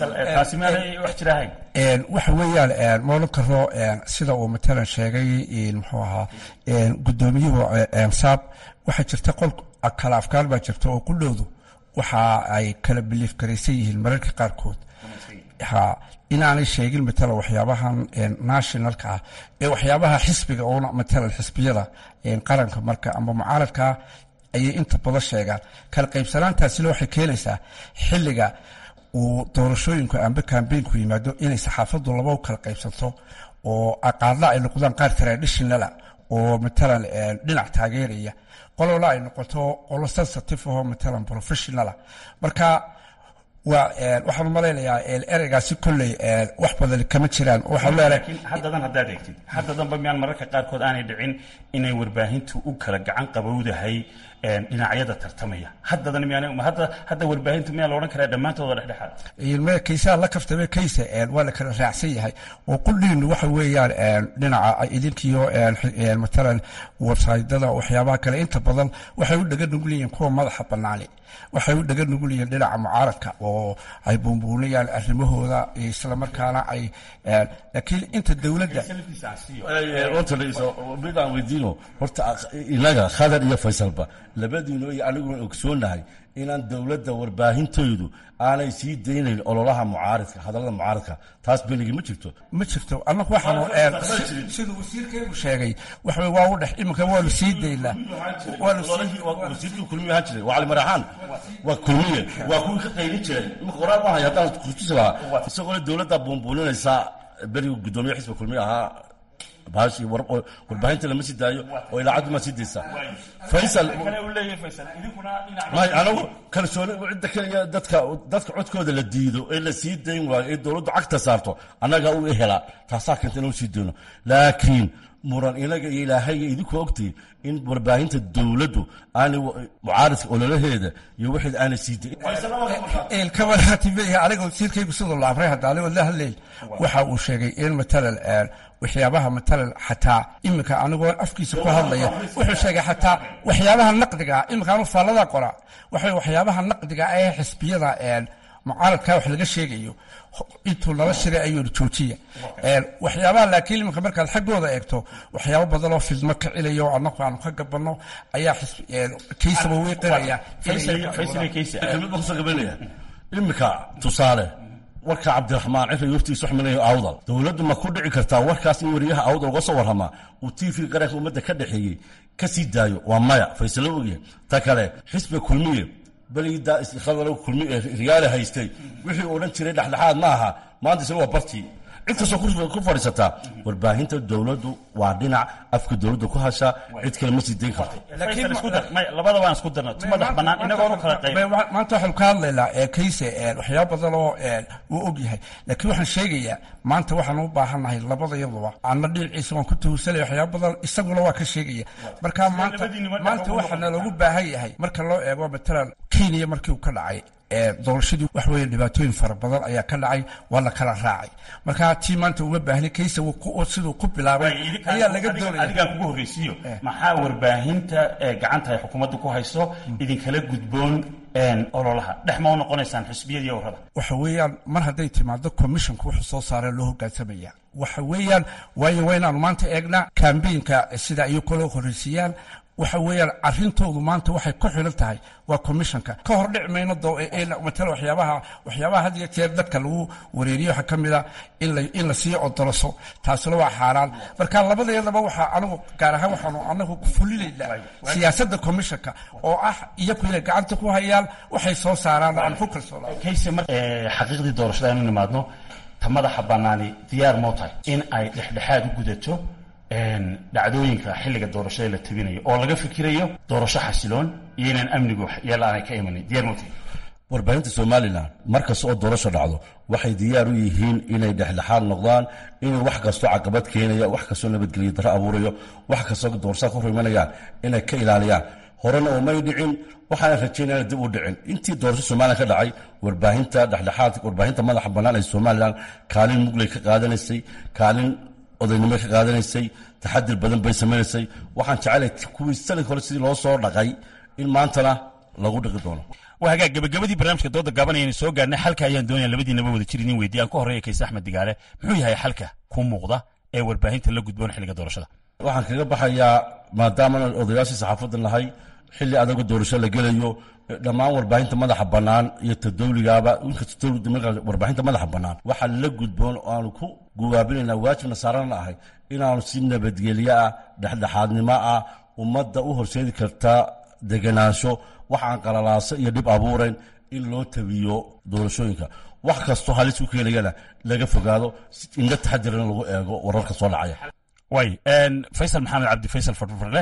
Speaker 18: waxa weeyaan ma odhan karo sida uu matalan sheegay muxuu ahaa guddoomiyuhu saab waxaa jirta qol kala afkaan baa jirta oo qudhowdu waxa ay kala biliif garaysan yihiin mararka qaarkood. inaanay sheegin matalan waxyaabahan nationalka ah ee waxyaabaha xisbiga oona matalan xisbiyada qaranka marka ama mucaaradka ayay inta badan sheegaan. kala qaybsanaantaasina waxay keenaysaa xilliga uu doorashooyinku amba kambeynku yimaado inay saxaafaddu laba u kala qaybsanto oo qaarna ay noqdaan qaar traditionala oo matalan dhinac taageeraya, qolona ay noqoto qolo sensitive oo matalan professionala. marka waxaan malaynayaa ereygaasi kolley wax badan kama jiraan.
Speaker 17: laakiin haddadan haddaad eegtid hadda danba miyaan mararka qaarkood aanay dhicin inay warbaahintu u kala gacan qabowdahay dhinacyada tartamaya haddadana hadda warbaahinta miyaa la odhan karaa dhammaantooda dhexdhexaad
Speaker 18: kaysaha la kaftame kaysa waa la kala raacsan yahay oo qulliinu waxa weeyaan dhinaca idinkiyo matalan websaydyada waxyaabaha kale inta badan waxay u dhaga nugul yihiin kuwa madaxa bannaani waxay u dhaga nugul yihiin dhinaca mucaaradka oo ay buunbuunayaan arrimahooda islamarkaana ay laakiin inta dowladda
Speaker 19: midaan weydiino horta inaga khadar iyo faysalba labadiino iyo aniguna ogsoonahay inaan dowladda warbaahintoodu aanay sii daynayn ololaha mucaaridka hadallada mucaaridka taas benigi ma jirto
Speaker 18: annagu waxaanu siduu wasiirkeegu sheegay waxa waa u dhex iminka waanu sii daynaa
Speaker 19: wasiirkii kulmiye ahaan jiray waa cali maraxaan waa kulmiye waa kuwii ka qaylin jiray iminka qoraal waan haya haddaan kutusi lahaa isagoo dowladda buunbuuninaysa beriga guddoomiye xisbiga kulmiye ahaa baashi warbaahinta lama sii daayo oo idaacaddu ma sii daysaa faysal anagu kalsooni cidda keliya dadka codkooda la diido ee la sii dayn waayo ee dowladdu cagta saarto annaga u helaa taasaa keenta inuu sii dayno laakiin muran inaga iyo ilaahayga idinku ogtay in warbaahinta dowladdu aanay mucaaridka ololaheeda iyo waxeeda aanay sii dayn
Speaker 18: kamaratibeya aniga wasiirkaygu siduu la amray hadda anigoo la hadlayl waxa uu sheegay in matalan waxyaabaha matalan xataa iminka anigoo afkiisa ku hadlaya wuxuu sheegay xataa waxyaabaha naqdiga iminka anu faallada qora waxyaabaha naqdiga ee xisbiyada mucaaradka wax laga sheegayo intuu nala shiray ayuu joojiya waxyaabaha laakiin iminka markaad xaggooda eegto waxyaabo badan oo fidmo ka cilayo annagu aanu ka gabanno ayaa kaysaba wiiqinaya
Speaker 19: iminka tusaale warka cabdiraxmaan cifri hortiisa xumanayo awdal dowladdu ma ku dhici kartaa warkaas in wariyaha awdal uga soo warramaa uu tv qaranka ummadda ka dhexeeyey ka sii daayo waa maya faysalo ogyahay ta kale xisbiga kulmiye belidaa iskhadalo kulmiye riyaale haystay wixii odhan jiray dhexdhexaad ma aha maanta isna waa bartii intaasoo ku fadhiisataa warbaahinta dowladdu waa dhinac afka dowladda ku hasha cid kale ma sii dayn karto
Speaker 17: labada waan isku darna madax bannaan inagoonu kala qayb
Speaker 18: maanta waxaanu ka hadlaynaa kayse waxyaaba badan oo uu og yahay laakiin waxaan sheegayaa maanta waxaan u baahannahay labada iyaduba anna dhinaciisa waan ku tuhursanaya waxyaaba badan isaguna waa ka sheegaya marka maanta waxaana loogu baahan yahay marka loo eego matalan kenya markii uu ka dhacay doorashadii wax weeye dhibaatooyin fara badan ayaa ka dhacay waa la kala raacay marka tii maanta uma baahni kaysa siduu ku bilaabay ayaa laga doonaya
Speaker 17: adigaan kugu horreysiiyo maxaa warbaahinta gacanta ay xukuumaddu ku hayso idinkala gudboon ololaha dhex ma u noqonaysaan xisbiyadii warrada
Speaker 18: waxa weeyaan mar hadday timaado commissionka wuxuu soo saaree loo hoggaansamaya waxa weeyaan waayo waa inaanu maanta eegnaa kambeynka sida ayuu kaloo horreysiiyaan waxa weeyaan arrintoodu maanta waxay ku xiran tahay waa commissionka ka hor dhic mayno matala waxyaabaha had iyo jeer dadka lagu wareeriyo waxaa ka mid a in la sii odoloso taasina waa xaaraan marka labadeedaba waxaa anigu gaar ahaan waxaanu anagu fulinaynaa siyaasadda commissionka oo ah iyaku inay gacanta ku hayaan waxay soo saaraan aan ku kalsoonaa
Speaker 17: kayse mar xaqiiqdii doorashada aynu nimaadno ta madaxa bannaani diyaar moo tahay in ay dhexdhexaad u gudato dhacdooyinka xilliga doorashada la tabinayo oo laga fikirayo doorasho xasiloon iyo inaan amnigu yeel aanay ka imanin diyaar mota
Speaker 19: warbaahinta somalilan markasta oo doorasho dhacdo waxay diyaar u yihiin inay dhexdhexaad noqdaan inay wax kastoo caqabad keenaya wax kastoo nabadgelyo darro abuurayo wax kastoo doorashada ka hor imanayaan inay ka ilaaliyaan horena oo may dhicin waxaana rajaynaya dib u dhicin intii doorasho somalilan ka dhacay warbaahinta dhexdhexaad warbaahinta madaxa bannaan ee somalilan kaalin mugley ka qaadanaysay kaalin odaynimo ka qaadanaysay taxadir badan bay samaynaysay waxaan jecelahay kuwii sanadka hore sidii loo soo dhaqay in maantana lagu dhaqi doono
Speaker 17: waa hagaag gabagabadii barnaamijka dooda gaabanayaynu soo gaarnay xalka ayaan doonaya labadiinaba wada jir idin weydiye aan ka horreeya kayse axmed digaale muxuu yahay xalka ku muuqda ee warbaahinta la gudboon xilliga doorashada
Speaker 19: waxaan kaga baxayaa maadaama odayaashii saxaafadda nahay xilli adaga doorasho la gelayo dhammaan warbaahinta madaxa bannaan iyo tadowligaaba inkasta warbaahinta madaxa bannaan waxaa la gudboon oo aanu ku guwaabinaynaa waajibna saarana ahay inaanu si nabadgelyo ah dhexdhexaadnimo ah ummadda u horseedi kartaa degenaansho waxaan qalalaaso iyo dhib abuurayn in loo tabiyo doorashooyinka wax kastoo halis u keenayana laga fogaado indha taxadirana lagu eego wararka soo dhacaya
Speaker 17: way faysal maxamed cabdi faysal farfarle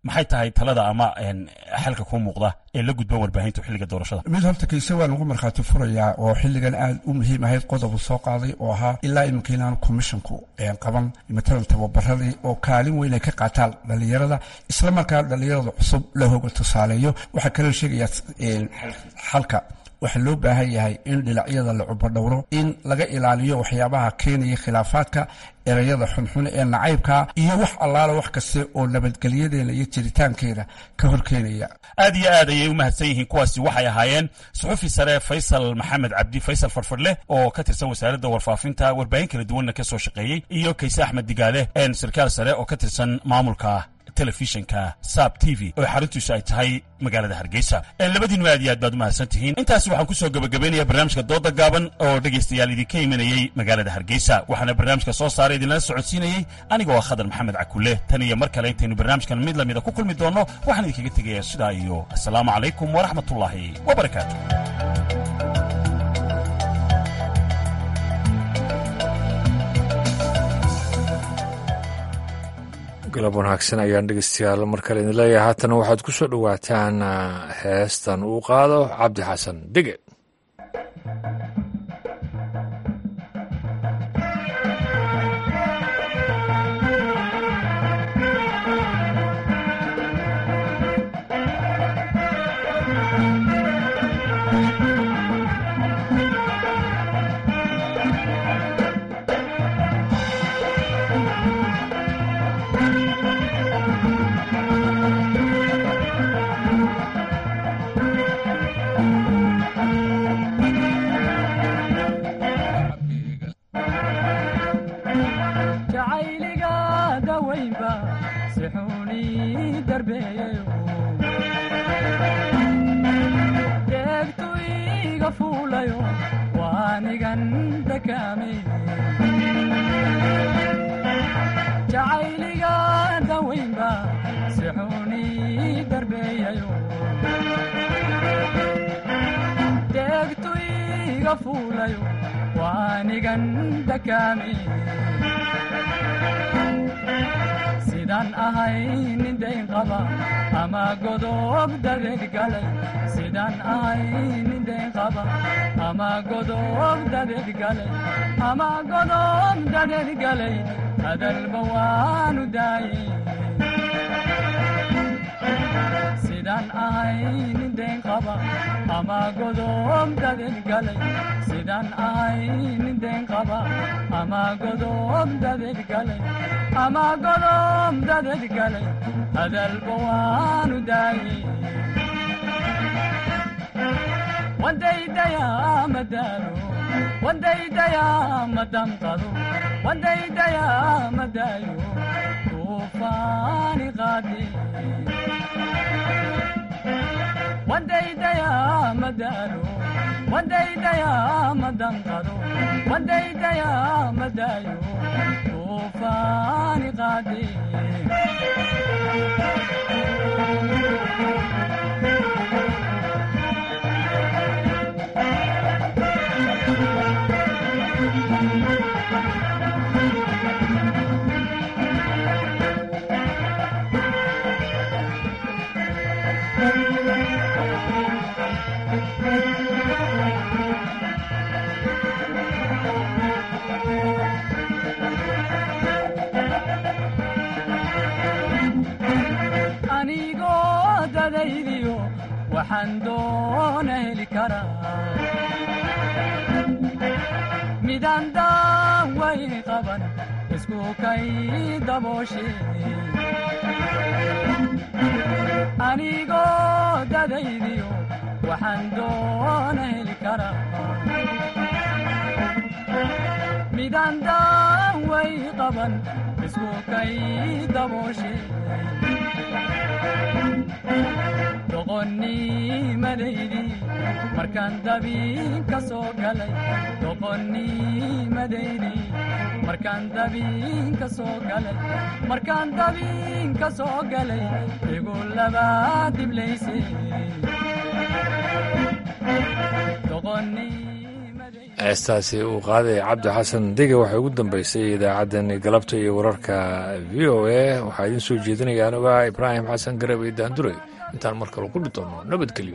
Speaker 17: maxay tahay talada ama xalka ku muuqda ee la gudban warbaahinta xilliga doorashada?
Speaker 18: mid horta kayse waan ugu markhaati furayaa oo xilligan aad u muhiim ahayd qodobu soo qaaday oo ahaa ilaa iminka inaan komishinku qaban matalan tababaradii oo kaalin weyn ay ka qaataan dhallinyarada isla markaa dhallinyarada cusub la hoga tusaaleeyo. waxaa kaloo sheegayaa xalka waxaa loo baahan yahay in dhinacyada la cubadhowro, in laga ilaaliyo waxyaabaha keenaya khilaafaadka, erayada xunxun ee nacaybka iyo wax allaala wax kaste oo nabadgelyadeena iyo jiritaankeena ka hor keenaya.
Speaker 17: aad iyo aad ayay u mahadsan yihiin. kuwaasi waxay ahaayeen suxufi sare Faysal Maxamed Cabdi Faysal Farfarle oo ka tirsan wasaaradda warfaafinta warbaahin kala duwanna ka soo shaqeeyey, iyo Kayse Axmed Digaale sarkaal sare oo ka tirsan maamulka telefishinka Sab TV oo xaruntiisu ay tahay magaalada Hargeysa. labadiinu aad iyo aad baad u mahadsan tihiin. intaas waxaan ku soo gabagabeynayaa barnaamijka Dooda Gaaban oo dhegaystayaal idinka imanayay magaalada Hargeysa. waxaana barnaamijka soo saaray idinla socodsiinayay anigoo ah Khadar Maxamed Cakulle. tan iyo mar kale intaynu barnaamijkan mid lamida ku kulmi doonno waxaan idinkaga tegayaa sidaa iyo assalaamu calaykum waraxmatullaahi wabarakaatu.
Speaker 1: galab wanaagsan ayaan dhegeystayaal mar kale idin leeyahay. haatana waxaad ku soo dhowaataan heestan uu qaado Cabdi Xasan Dige.
Speaker 20: sidaan ahay nin dayn qaba ama godob dadeed galay, sidaan ahay nin dayn qaba ama godob dadeed galay, ama godob dadeed galay, hadalba waanu daayey. sidaan ahay nin dayn qaba ama godob dadeed galay, sidaan ahay nin dayn qaba ama godob dadeed galay, ama godob dadeed galay, hadalba waanu daayey. wandaydayaa madaalo, wandaydayaa madamqado, wandaydayaa madaayo, tuufaani qaade. wandaydayaa madaalo, wandaydayaa madamqado, wandaydayaa madaayo, tuufaani qaade. anigoo dadaydiyo waxaan doona heli karaa, midaan daaway qaban isku kay dabooshe. anigoo dadaydiyo waxaan doona heli karaa, midaan daaway qaban isku kay dabooshe. doqonnimadaydi markaan dabiin ka soo galay, doqonnimadaydi markaan dabiin ka soo galay, markaan dabiin ka soo galay, igu laba diblayse.
Speaker 1: heestaasi uu qaaday cabdi xasan dege waxay ugu dambeysay idaacaddani galabta iyo wararka v o a waxaa idiin soo jeedinaya anuga ibraahim xasan garab iyo daandure intaan mar kale ku dhintoono nabadgelyo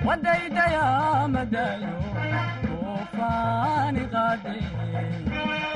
Speaker 20: wadaydaya madayo